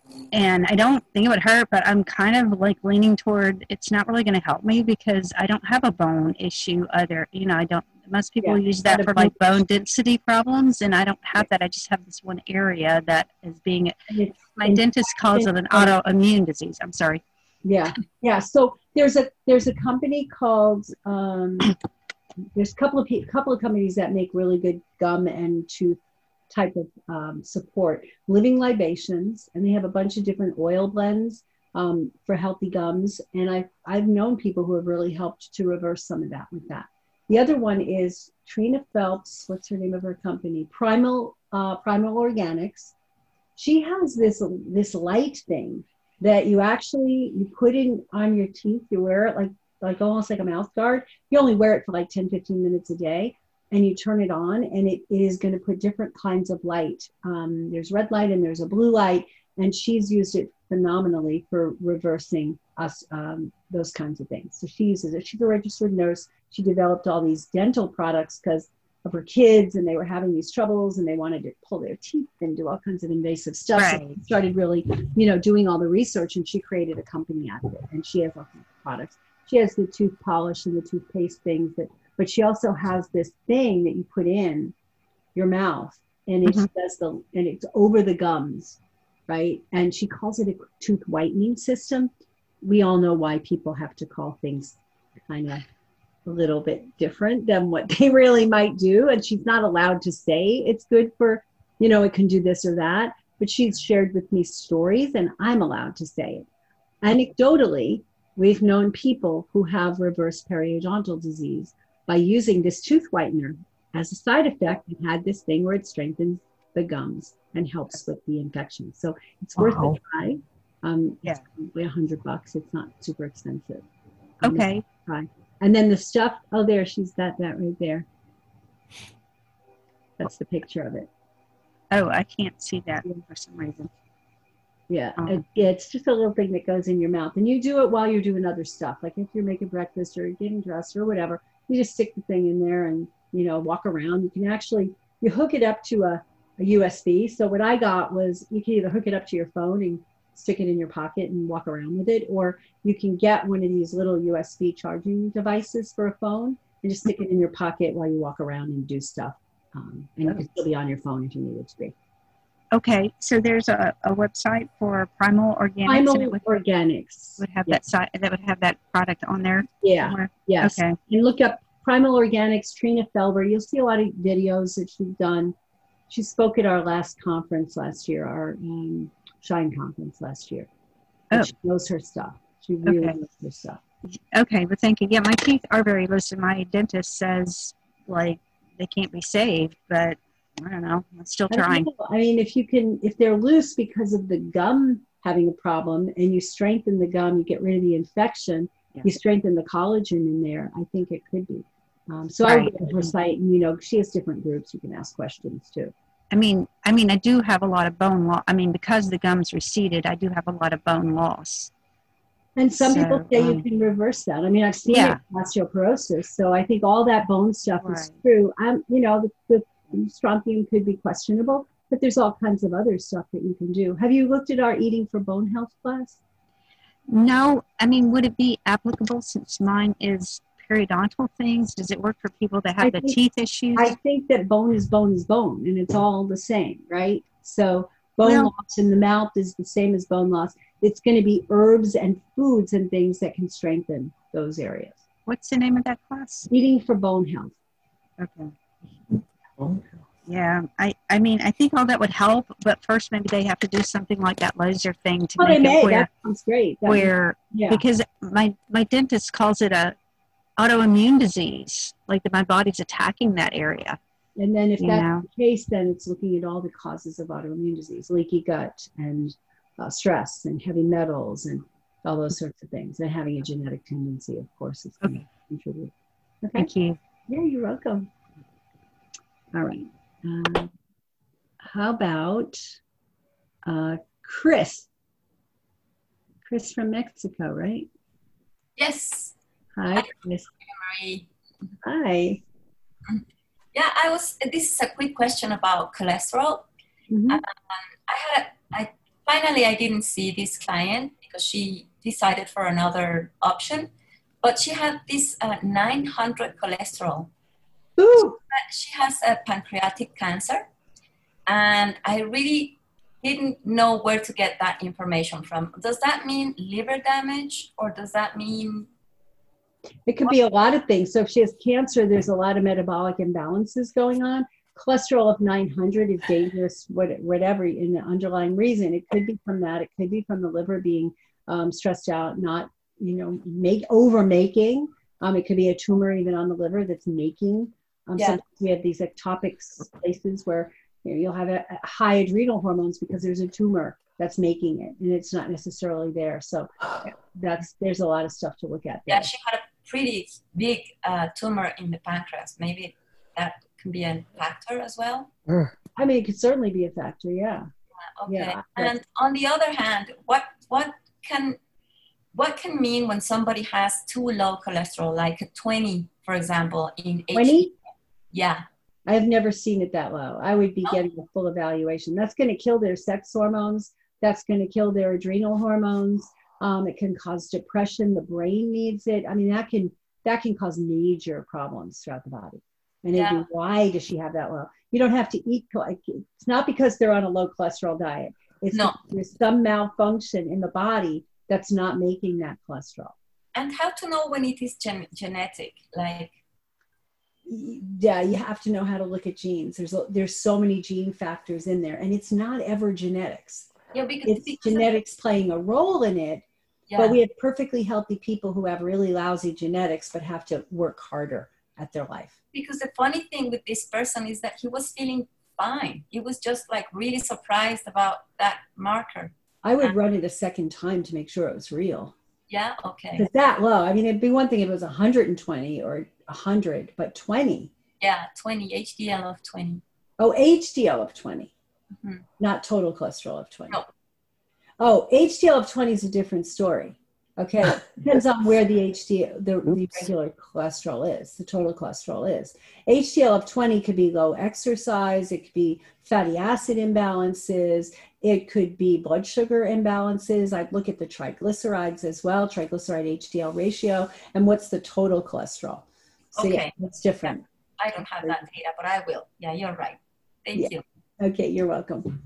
and I don't think it would hurt, but I'm kind of like leaning toward it's not really going to help me because I don't have a bone issue either. You know, I don't, most people Yeah, use that for like bone density problems, and I don't have that. I just have this one area that is being, my dentist calls it an autoimmune disease. I'm sorry. Yeah, yeah. So there's a there's a company called um, there's a couple of pe- couple of companies that make really good gum and tooth type of um, support. Living Libations, and they have a bunch of different oil blends um, for healthy gums. And I've I've known people who have really helped to reverse some of that with that. The other one is Trina Phelps. What's her name of her company? Primal uh, Primal Organics. She has this this light thing that you actually, you put in on your teeth, you wear it like, like almost like a mouth guard. You only wear it for like ten, fifteen minutes a day, and you turn it on, and it is going to put different kinds of light. Um, there's red light and there's a blue light, and she's used it phenomenally for reversing us, um, those kinds of things. So she uses it. She's a registered nurse. She developed all these dental products because of her kids, and they were having these troubles, and they wanted to pull their teeth and do all kinds of invasive stuff. Right. So she started really, you know, doing all the research, and she created a company out of it. And she has all kinds of products. She has the tooth polish and the toothpaste things, that, but she also has this thing that you put in your mouth, and it mm-hmm. does the, and it's over the gums, right? And she calls it a tooth whitening system. We all know why people have to call things kind of a little bit different than what they really might do. And she's not allowed to say it's good for, you know, it can do this or that, but she's shared with me stories, and I'm allowed to say it. Anecdotally, we've known people who have reverse periodontal disease by using this tooth whitener as a side effect, and had this thing where it strengthens the gums and helps with the infection. So it's worth wow. a try. Um, yeah. It's probably a hundred bucks. It's not super expensive. Um, okay. Try. And then the stuff, oh, there, she's got that right there. That's the picture of it. Oh, I can't see that for some reason. Yeah, um, it, it's just a little thing that goes in your mouth. And you do it while you're doing other stuff. Like if you're making breakfast or getting dressed or whatever, you just stick the thing in there and, you know, walk around. You can actually, you hook it up to a, a U S B. So what I got was you can either hook it up to your phone and stick it in your pocket and walk around with it, or you can get one of these little U S B charging devices for a phone and just stick it in your pocket while you walk around and do stuff. Um, and it can still be on your phone if you need it to be. Okay, so there's a, a website for Primal Organics. Primal and it would, Organics would have yes. that site that would have that product on there. Yeah. Somewhere? Yes. Okay. And look up Primal Organics, Trina Felber. You'll see a lot of videos that she's done. She spoke at our last conference last year, our um, Shine conference last year. Oh. She knows her stuff. She really okay. knows her stuff. Okay, but thank you. Yeah, my teeth are very loose, and my dentist says like they can't be saved, but I don't know. I'm still trying. I, I mean, if you can, if they're loose because of the gum having a problem, and you strengthen the gum, you get rid of the infection, yeah. you strengthen the collagen in there, I think it could be. Um, so right. I would go to her site, and you know, she has different groups. You can ask questions too. I mean, I mean, I do have a lot of bone loss. I mean, because the gums receded, I do have a lot of bone loss. And some so, people say um, you can reverse that. I mean, I've seen yeah. it in osteoporosis, so I think all that bone stuff right. is true. I'm, you know, the, the strontium could be questionable, but there's all kinds of other stuff that you can do. Have you looked at our Eating for Bone Health class? No. I mean, would it be applicable since mine is periodontal things? Does it work for people that have I the think, teeth issues? I think that bone is bone is bone, and it's all the same, right? So bone well, loss in the mouth is the same as bone loss. It's going to be herbs and foods and things that can strengthen those areas. What's the name of that class? Eating for Bone Health. Okay. Yeah, I, I mean, I think all that would help, but first maybe they have to do something like that laser thing to oh, make they may. it where, that sounds great. That where yeah. because my, my dentist calls it a autoimmune disease, like that my body's attacking that area. And then if that's know? the case, then it's looking at all the causes of autoimmune disease, leaky gut and uh, stress and heavy metals and all those sorts of things. And having a genetic tendency, of course, is going okay. to contribute. Okay. Thank you. Yeah, you're welcome. All right. Um, how about uh, Chris? Chris from Mexico, right? Yes. Hi, Chris. Marie. Hi. Yeah, I was. This is a quick question about cholesterol. Mm-hmm. Um, I had. I finally, I didn't see this client because she decided for another option, but she had this uh, nine hundred cholesterol. Ooh. She has a pancreatic cancer, and I really didn't know where to get that information from. Does that mean liver damage, or does that mean? It could be a lot of things. So if she has cancer, there's a lot of metabolic imbalances going on. Cholesterol of nine hundred is dangerous, whatever, in the underlying reason. It could be from that. It could be from the liver being um, stressed out, not, you know, make over making. Um, it could be a tumor even on the liver that's making. Um, Yeah. Sometimes we have these ectopic places where, you know, you'll have a, a high adrenal hormones because there's a tumor that's making it, and it's not necessarily there. So that's there's a lot of stuff to look at there. Yeah, she had a pretty big uh, tumor in the pancreas. Maybe that can be a factor as well. I mean, it could certainly be a factor. Yeah. Okay. Yeah. And on the other hand, what what can what can mean when somebody has too low cholesterol, like a twenty, for example, in twenty? Yeah. I've never seen it that low. I would be getting a full evaluation. That's going to kill their sex hormones. That's going to kill their adrenal hormones. Um, it can cause depression. The brain needs it. I mean, that can that can cause major problems throughout the body. And it'd Yeah. be, why does she have that low? You don't have to eat. Like, it's not because they're on a low cholesterol diet. It's No. because there's some malfunction in the body that's not making that cholesterol. And how to know when it is gen- genetic? Like, Yeah, you have to know how to look at genes. There's a, there's so many gene factors in there, and it's not ever genetics. yeah, because, It's because genetics playing a role in it, yeah. but we have perfectly healthy people who have really lousy genetics but have to work harder at their life. Because the funny thing with this person is that he was feeling fine. He was just like really surprised about that marker. I would run it a second time to make sure it was real. Yeah, okay. Because that low, I mean, it'd be one thing if it was one hundred twenty or one hundred, but twenty. Yeah, twenty, H D L of twenty. Oh, H D L of twenty, Mhm. not total cholesterol of twenty. No. Oh, H D L of twenty is a different story. Okay, depends on where the H D L, the, the regular cholesterol is, the total cholesterol is. H D L of twenty could be low exercise, it could be fatty acid imbalances, it could be blood sugar imbalances. I'd look at the triglycerides as well, triglyceride H D L ratio, and what's the total cholesterol. So yeah, Okay. it's different. I don't have that data, but I will. Yeah, you're right. Thank Yeah. you. Okay, you're welcome.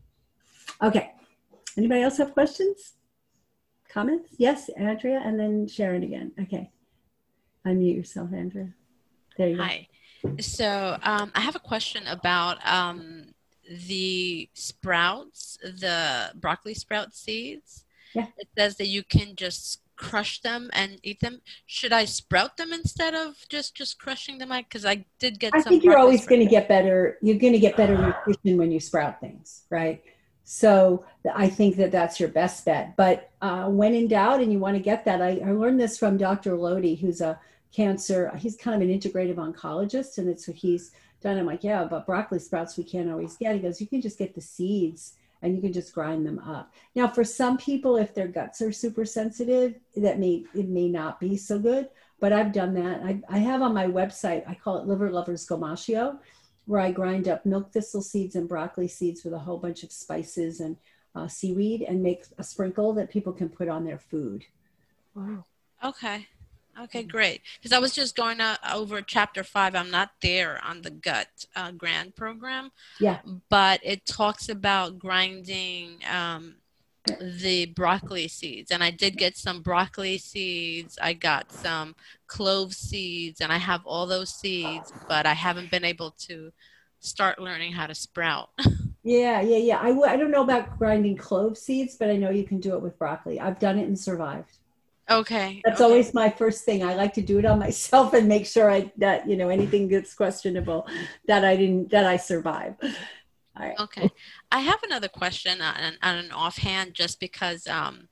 Okay, anybody else have questions? Comments? Yes, Andrea, and then Sharon again. Okay. Unmute yourself, Andrea. There you go. Hi. So um, I have a question about um, the sprouts, the broccoli sprout seeds. Yeah. It says that you can just crush them and eat them. Should I sprout them instead of just just crushing them? Because I did get I some. think you're broccoli always going to sprouts. get better. You're going to get better nutrition when you sprout things, right? So I think that that's your best bet. But uh, when in doubt and you want to get that, I, I learned this from Doctor Lodi, who's a cancer, he's kind of an integrative oncologist, and it's what he's done. I'm like, yeah, but broccoli sprouts we can't always get. He goes, you can just get the seeds and you can just grind them up. Now, for some people, if their guts are super sensitive, that may it may not be so good. But I've done that. I, I have on my website, I call it Liver Lovers Gomashio, where I grind up milk thistle seeds and broccoli seeds with a whole bunch of spices and uh, seaweed and make a sprinkle that people can put on their food. Wow. Okay. Okay, great. Because I was just going uh, over chapter five. I'm not there on the gut uh, grand program. Yeah. But it talks about grinding um, the broccoli seeds. And I did get some broccoli seeds. I got some clove seeds, and I have all those seeds, but I haven't been able to start learning how to sprout. Yeah, yeah, yeah. I, w- I don't know about grinding clove seeds, but I know you can do it with broccoli. I've done it and survived. Okay. That's okay. always my first thing. I like to do it on myself and make sure I that you know anything that's questionable that I didn't that I survive. All right. Okay. I have another question on, on an offhand, just because um,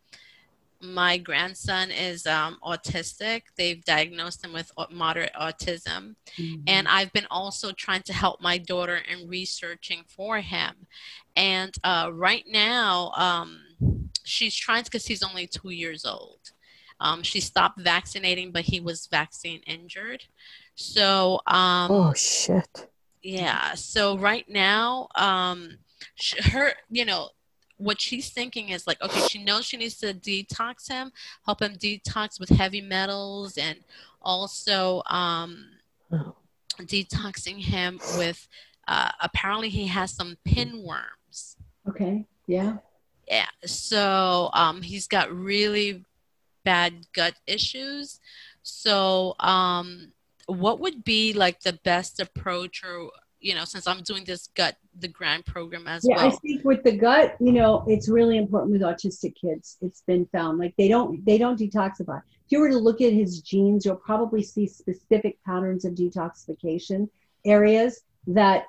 my grandson is um, autistic. They've diagnosed him with au- moderate autism. Mm-hmm. And I've been also trying to help my daughter in researching for him. And uh, right now, um, she's trying to, because he's only two years old. Um, she stopped vaccinating, but he was vaccine injured. So, um, Oh, shit. yeah. So right now, um, sh- her, you know, what she's thinking is like, okay, she knows she needs to detox him, help him detox with heavy metals, and also um, detoxing him with, uh, apparently he has some pinworms. Okay, yeah. Yeah, so um, he's got really bad gut issues. So um, what would be like the best approach, or, you know, since I'm doing this gut, the GRAND program as yeah, well. I think with the gut, you know, it's really important with autistic kids. It's been found, like they don't, they don't detoxify. If you were to look at his genes, you'll probably see specific patterns of detoxification areas that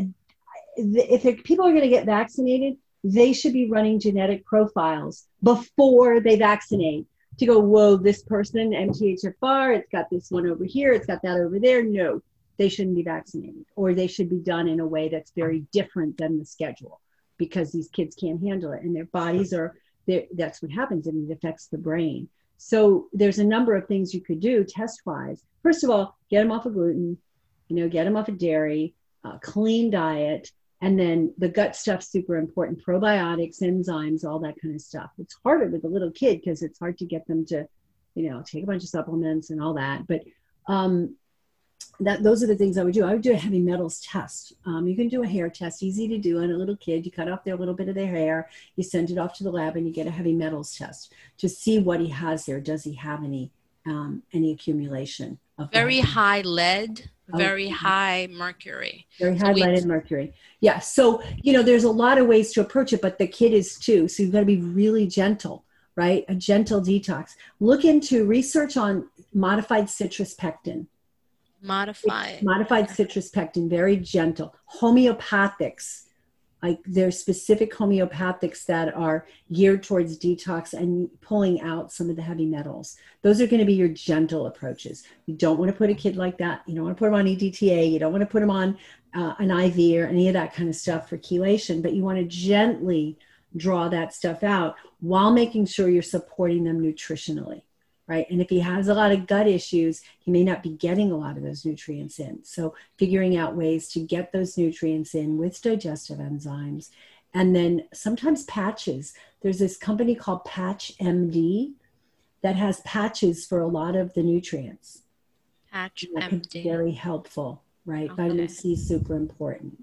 if people are going to get vaccinated, they should be running genetic profiles before they vaccinate to go, whoa, this person, M T H F R, it's got this one over here, it's got that over there. No, they shouldn't be vaccinated, or they should be done in a way that's very different than the schedule, because these kids can't handle it and their bodies are, that's what happens, and it affects the brain. So there's a number of things you could do test-wise. First of all, get them off of gluten, you know, get them off of dairy, uh, clean diet. And then the gut stuff's super important. Probiotics, enzymes, all that kind of stuff. It's harder with a little kid because it's hard to get them to, you know, take a bunch of supplements and all that. But um, that those are the things I would do. I would do a heavy metals test. Um, you can do a hair test, easy to do on a little kid. You cut off their little bit of their hair, you send it off to the lab, and you get a heavy metals test to see what he has there. Does he have any um, any accumulation of very that? high lead? Very Okay. high mercury. Very So high we- lead and mercury. Yeah. So, you know, there's a lot of ways to approach it, but the kid is too. So you've got to be really gentle, right? A gentle detox. Look into research on modified citrus pectin. Modified. Modified citrus pectin, very gentle. Homeopathics. Like there's specific homeopathics that are geared towards detox and pulling out some of the heavy metals. Those are going to be your gentle approaches. You don't want to put a kid like that. You don't want to put them on E D T A. You don't want to put them on uh, an I V or any of that kind of stuff for chelation, but you want to gently draw that stuff out while making sure you're supporting them nutritionally, right? And if he has a lot of gut issues, he may not be getting a lot of those nutrients in. So figuring out ways to get those nutrients in with digestive enzymes. And then sometimes patches. There's this company called Patch M D that has patches for a lot of the nutrients. Patch That can M D. be very helpful, right? Okay. Vitamin C is super important.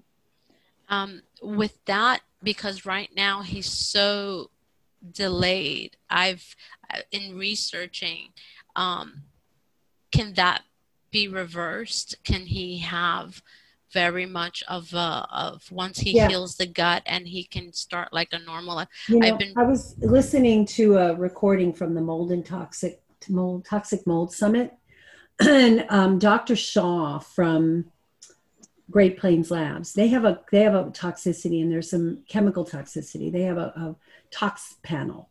Um, with that, because right now he's so delayed, I've uh, in researching, um, can that be reversed? Can he have very much of a, of once he Yeah. heals the gut and he can start like a normal? You know, I've been I was listening to a recording from the Mold and Toxic Mold Toxic Mold Summit, and um, Doctor Shaw from Great Plains Labs. They have a they have a toxicity, and there's some chemical toxicity. They have a, a tox panel,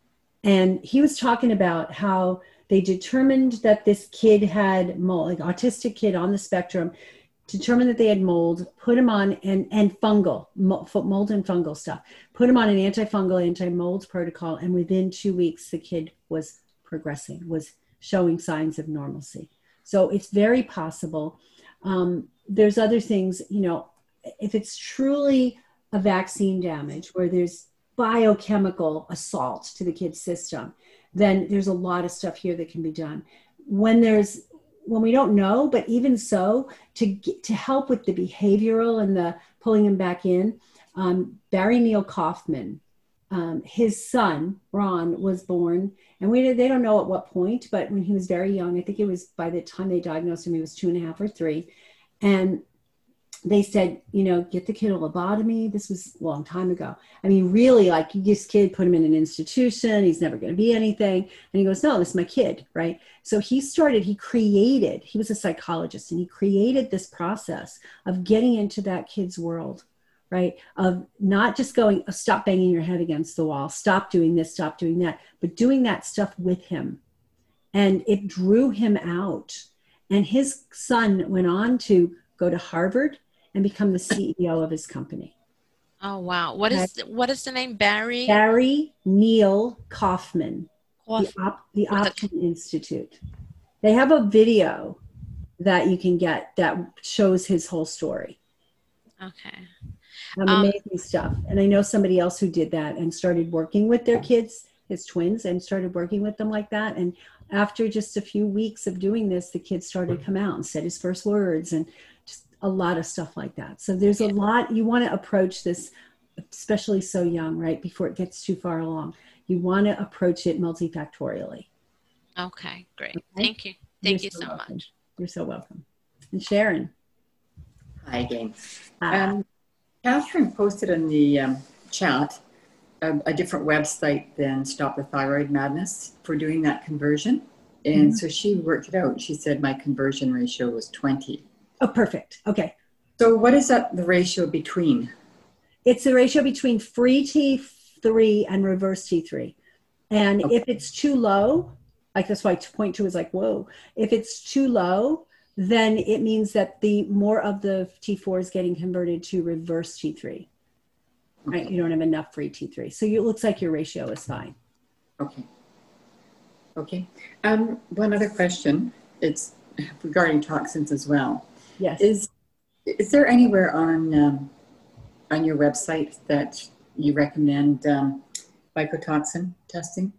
and he was talking about how they determined that this kid had mold, like autistic kid on the spectrum, determined that they had mold, put him on, and, and fungal, mold and fungal stuff, put him on an antifungal, anti-mold protocol, and within two weeks, the kid was progressing, was showing signs of normalcy. So it's very possible. Um, there's other things, you know, if it's truly a vaccine damage where there's biochemical assault to the kid's system, then there's a lot of stuff here that can be done. When there's, when we don't know, but even so, to get, to help with the behavioral and the pulling him back in, um, Barry Neil Kaufman, um, his son, Ron, was born, and we they don't know at what point, but when he was very young, I think it was by the time they diagnosed him, he was two and a half or three. And they said, you know, get the kid a lobotomy. This was a long time ago. I mean, really, like, this kid, put him in an institution. He's never going to be anything. And he goes, no, this is my kid, right? So he started, he created, he was a psychologist, and he created this process of getting into that kid's world, right? Of not just going, oh, stop banging your head against the wall, stop doing this, stop doing that, but doing that stuff with him. And it drew him out. And his son went on to go to Harvard and become the C E O of his company. Oh, wow. What is the, what is the name? Barry? Barry Neil Kaufman, Kaufman. the, op, the Option Institute. They have a video that you can get that shows his whole story. Okay. Um, amazing stuff. And I know somebody else who did that and started working with their kids, his twins, and started working with them like that. And after just a few weeks of doing this, the kid started to come out and said his first words and just a lot of stuff like that. So there's a lot, you want to approach this, especially so young, right? Before it gets too far along. You want to approach it multifactorially. Okay, great. Okay? Thank you. Thank You're you so, so welcome. much. You're so welcome. And Sharon. Hi again. Hi. Um, Catherine posted in the um, chat a, a different website than Stop the Thyroid Madness for doing that conversion. And mm-hmm. so she worked it out. She said my conversion ratio was twenty. Oh, perfect. Okay. So what is that the ratio between? It's the ratio between free T three and reverse T three. And okay. if it's too low, like that's why point two is like, whoa. If it's too low, then it means that the more of the T four is getting converted to reverse T three. Okay. Right? You don't have enough free T three. So you, it looks like your ratio is fine. Okay. Okay. Um, one other question. It's regarding toxins as well. Yes. Is is there anywhere on um, on your website that you recommend um, mycotoxin testing?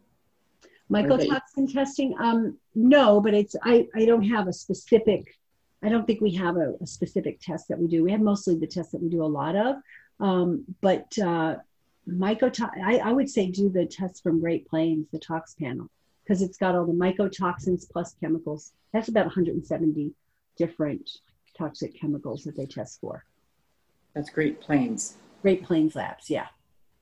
Mycotoxin testing? Um, no, but it's I, I don't have a specific, I don't think we have a, a specific test that we do. We have mostly the tests that we do a lot of. Um, but uh, mycotoxin, I, I would say do the test from Great Plains, the tox panel, because it's got all the mycotoxins plus chemicals. That's about one hundred seventy different toxic chemicals that they test for. That's Great Plains. Great Plains Labs, yeah.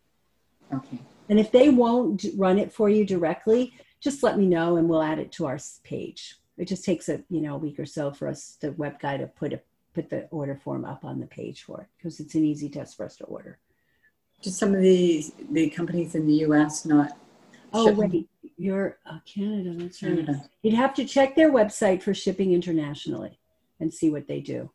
Okay. And if they won't run it for you directly, just let me know and we'll add it to our page. It just takes a you know a week or so for us, the web guy, to put a put the order form up on the page for it, because it's an easy test for us to order. Just some of the the companies in the U S not. Oh wait, you're uh, Canada. That's right. Canada. You'd have to check their website for shipping internationally and see what they do.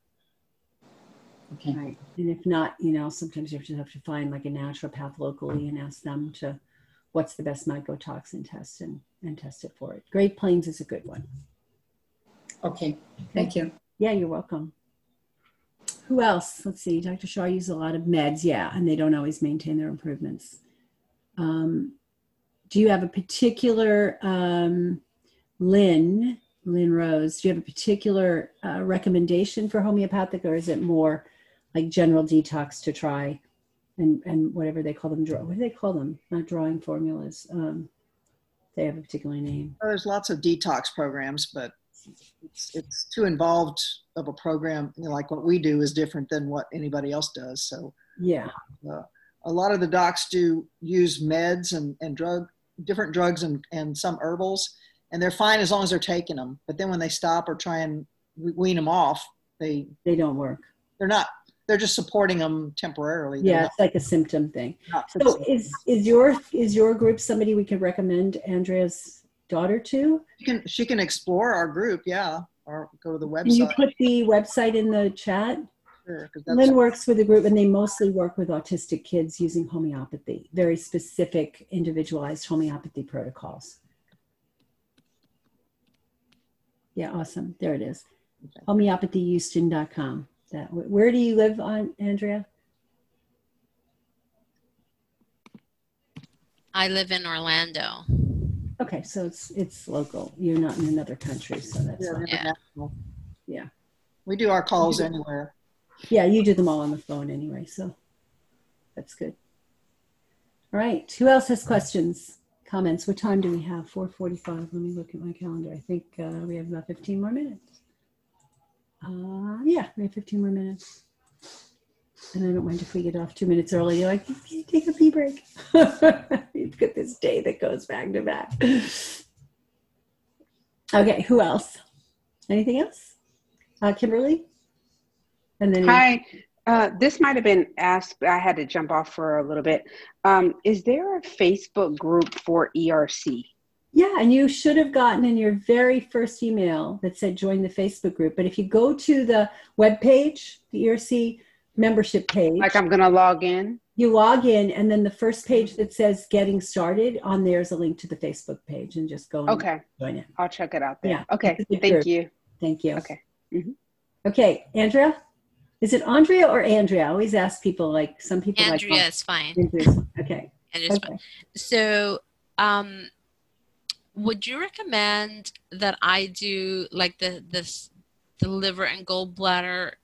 Okay. Right. And if not, you know, sometimes you have to have to find like a naturopath locally and ask them to, what's the best mycotoxin test, and, and test it for it. Great Plains is a good one. Okay. Thank you. Yeah, you're welcome. Who else? Let's see. Doctor Shaw uses a lot of meds. Yeah. And they don't always maintain their improvements. Um, do you have a particular, um, Lynn, Lynn Rose, do you have a particular uh, recommendation for homeopathic, or is it more like general detox to try, and, and whatever they call them, draw, what do they call them? Not drawing formulas. Um, they have a particular name. Well, there's lots of detox programs, but it's, it's too involved of a program. You know, like what we do is different than what anybody else does. So yeah, uh, a lot of the docs do use meds and, and drug, different drugs and, and some herbals, and they're fine as long as they're taking them. But then when they stop or try and wean them off, they they don't work. They're not. They're just supporting them temporarily. Yeah, not, it's like a symptom thing. So is is your is your group somebody we could recommend Andrea's daughter to? She can she can explore our group, yeah, or go to the website. Can you put the website in the chat? Sure. Lynn works with a group, and they mostly work with autistic kids using homeopathy, very specific, individualized homeopathy protocols. Yeah, awesome. There it is. Okay. homeopathy houston dot com. That, where do you live on, Andrea? I live in Orlando. Okay, so it's it's local. You're not in another country, so that's yeah, yeah. yeah. We do our calls anywhere. Yeah, you do them all on the phone anyway, so that's good. All right, who else has questions, comments? What time do we have? four forty-five. Let me look at my calendar. I think uh, we have about fifteen more minutes. Uh, yeah, we have fifteen more minutes. And I don't mind if we get off two minutes early. You're like, can you take a pee break? You've got this day that goes back to back. Okay, who else? Anything else? Uh, Kimberly? And then Hi. Uh, this might have been asked, but I had to jump off for a little bit. Um, is there a Facebook group for E R C? Yeah, and you should have gotten in your very first email that said join the Facebook group. But if you go to the webpage, the E R C membership page. Like I'm going to log in? You log in, and then the first page that says getting started, on there is a link to the Facebook page, and just go and okay. join it. I'll check it out there. Yeah. Okay, thank group. you. Thank you. Okay. Mm-hmm. Okay, Andrea? Is it Andrea or Andrea? I always ask people, like some people Andrea like, is fine. Andrea's fine. Okay. Andrea's okay. fine. So, um, would you recommend that I do like the this the liver and gallbladder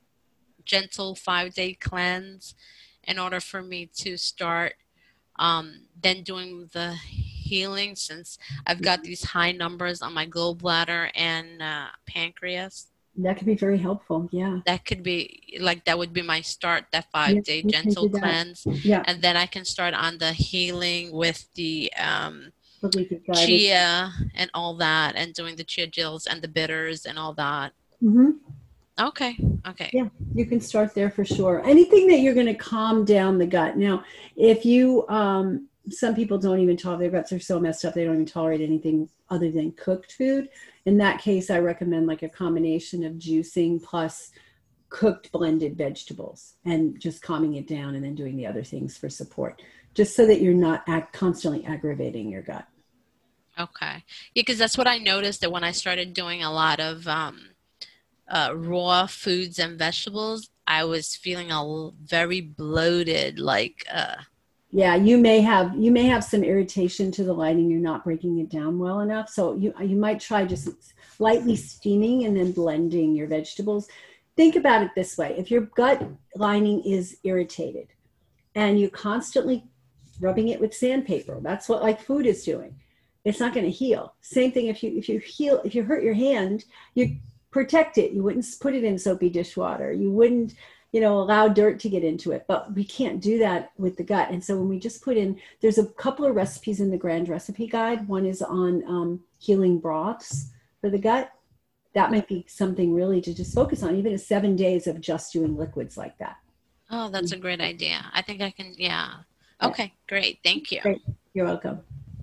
gentle five day cleanse in order for me to start um, then doing the healing, since I've got these high numbers on my gallbladder and uh, pancreas? That could be very helpful. Yeah. That could be like, that would be my start, that five day yes, gentle cleanse. Yeah. And then I can start on the healing with the um, the chia and all that, and doing the chia gels and the bitters and all that. Mm-hmm. Okay. Okay. Yeah, you can start there for sure. Anything that you're going to calm down the gut. Now, if you, um, some people don't even tolerate, their guts are so messed up, they don't even tolerate anything other than cooked food. In that case, I recommend like a combination of juicing plus cooked blended vegetables and just calming it down and then doing the other things for support, just so that you're not act, constantly aggravating your gut. Okay. Yeah, because that's what I noticed, that when I started doing a lot of um, uh, raw foods and vegetables, I was feeling a very bloated, like. Uh, yeah, you may have you may have some irritation to the lining. You're not breaking it down well enough, so you you might try just lightly steaming and then blending your vegetables. Think about it this way: if your gut lining is irritated, and you're constantly rubbing it with sandpaper, that's what like food is doing. It's not going to heal. Same thing if you if you heal if you hurt your hand, you protect it. You wouldn't put it in soapy dishwater. You wouldn't, you know, allow dirt to get into it. But we can't do that with the gut. And so when we just put in, there's a couple of recipes in the Grand Recipe Guide. One is on um, healing broths for the gut. That might be something really to just focus on, even in seven days of just doing liquids like that. Oh, that's a great idea. I think I can, yeah. Okay, great. Thank you. Great. You're welcome.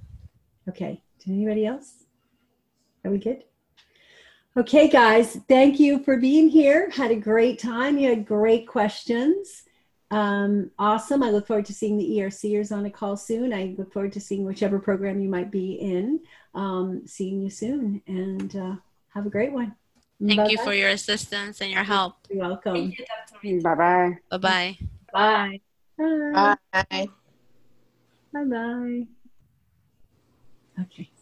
Okay. Did anybody else? Are we good? Okay, guys, thank you for being here. Had a great time. You had great questions. Um, awesome. I look forward to seeing the ERCers on a call soon. I look forward to seeing whichever program you might be in. Um, seeing you soon, and uh, have a great one. Thank Bye-bye. you for your assistance and your help. You're welcome. Thank you, Doctor Rita. Bye-bye. Bye-bye. Bye. Bye. Bye. Bye-bye. Okay.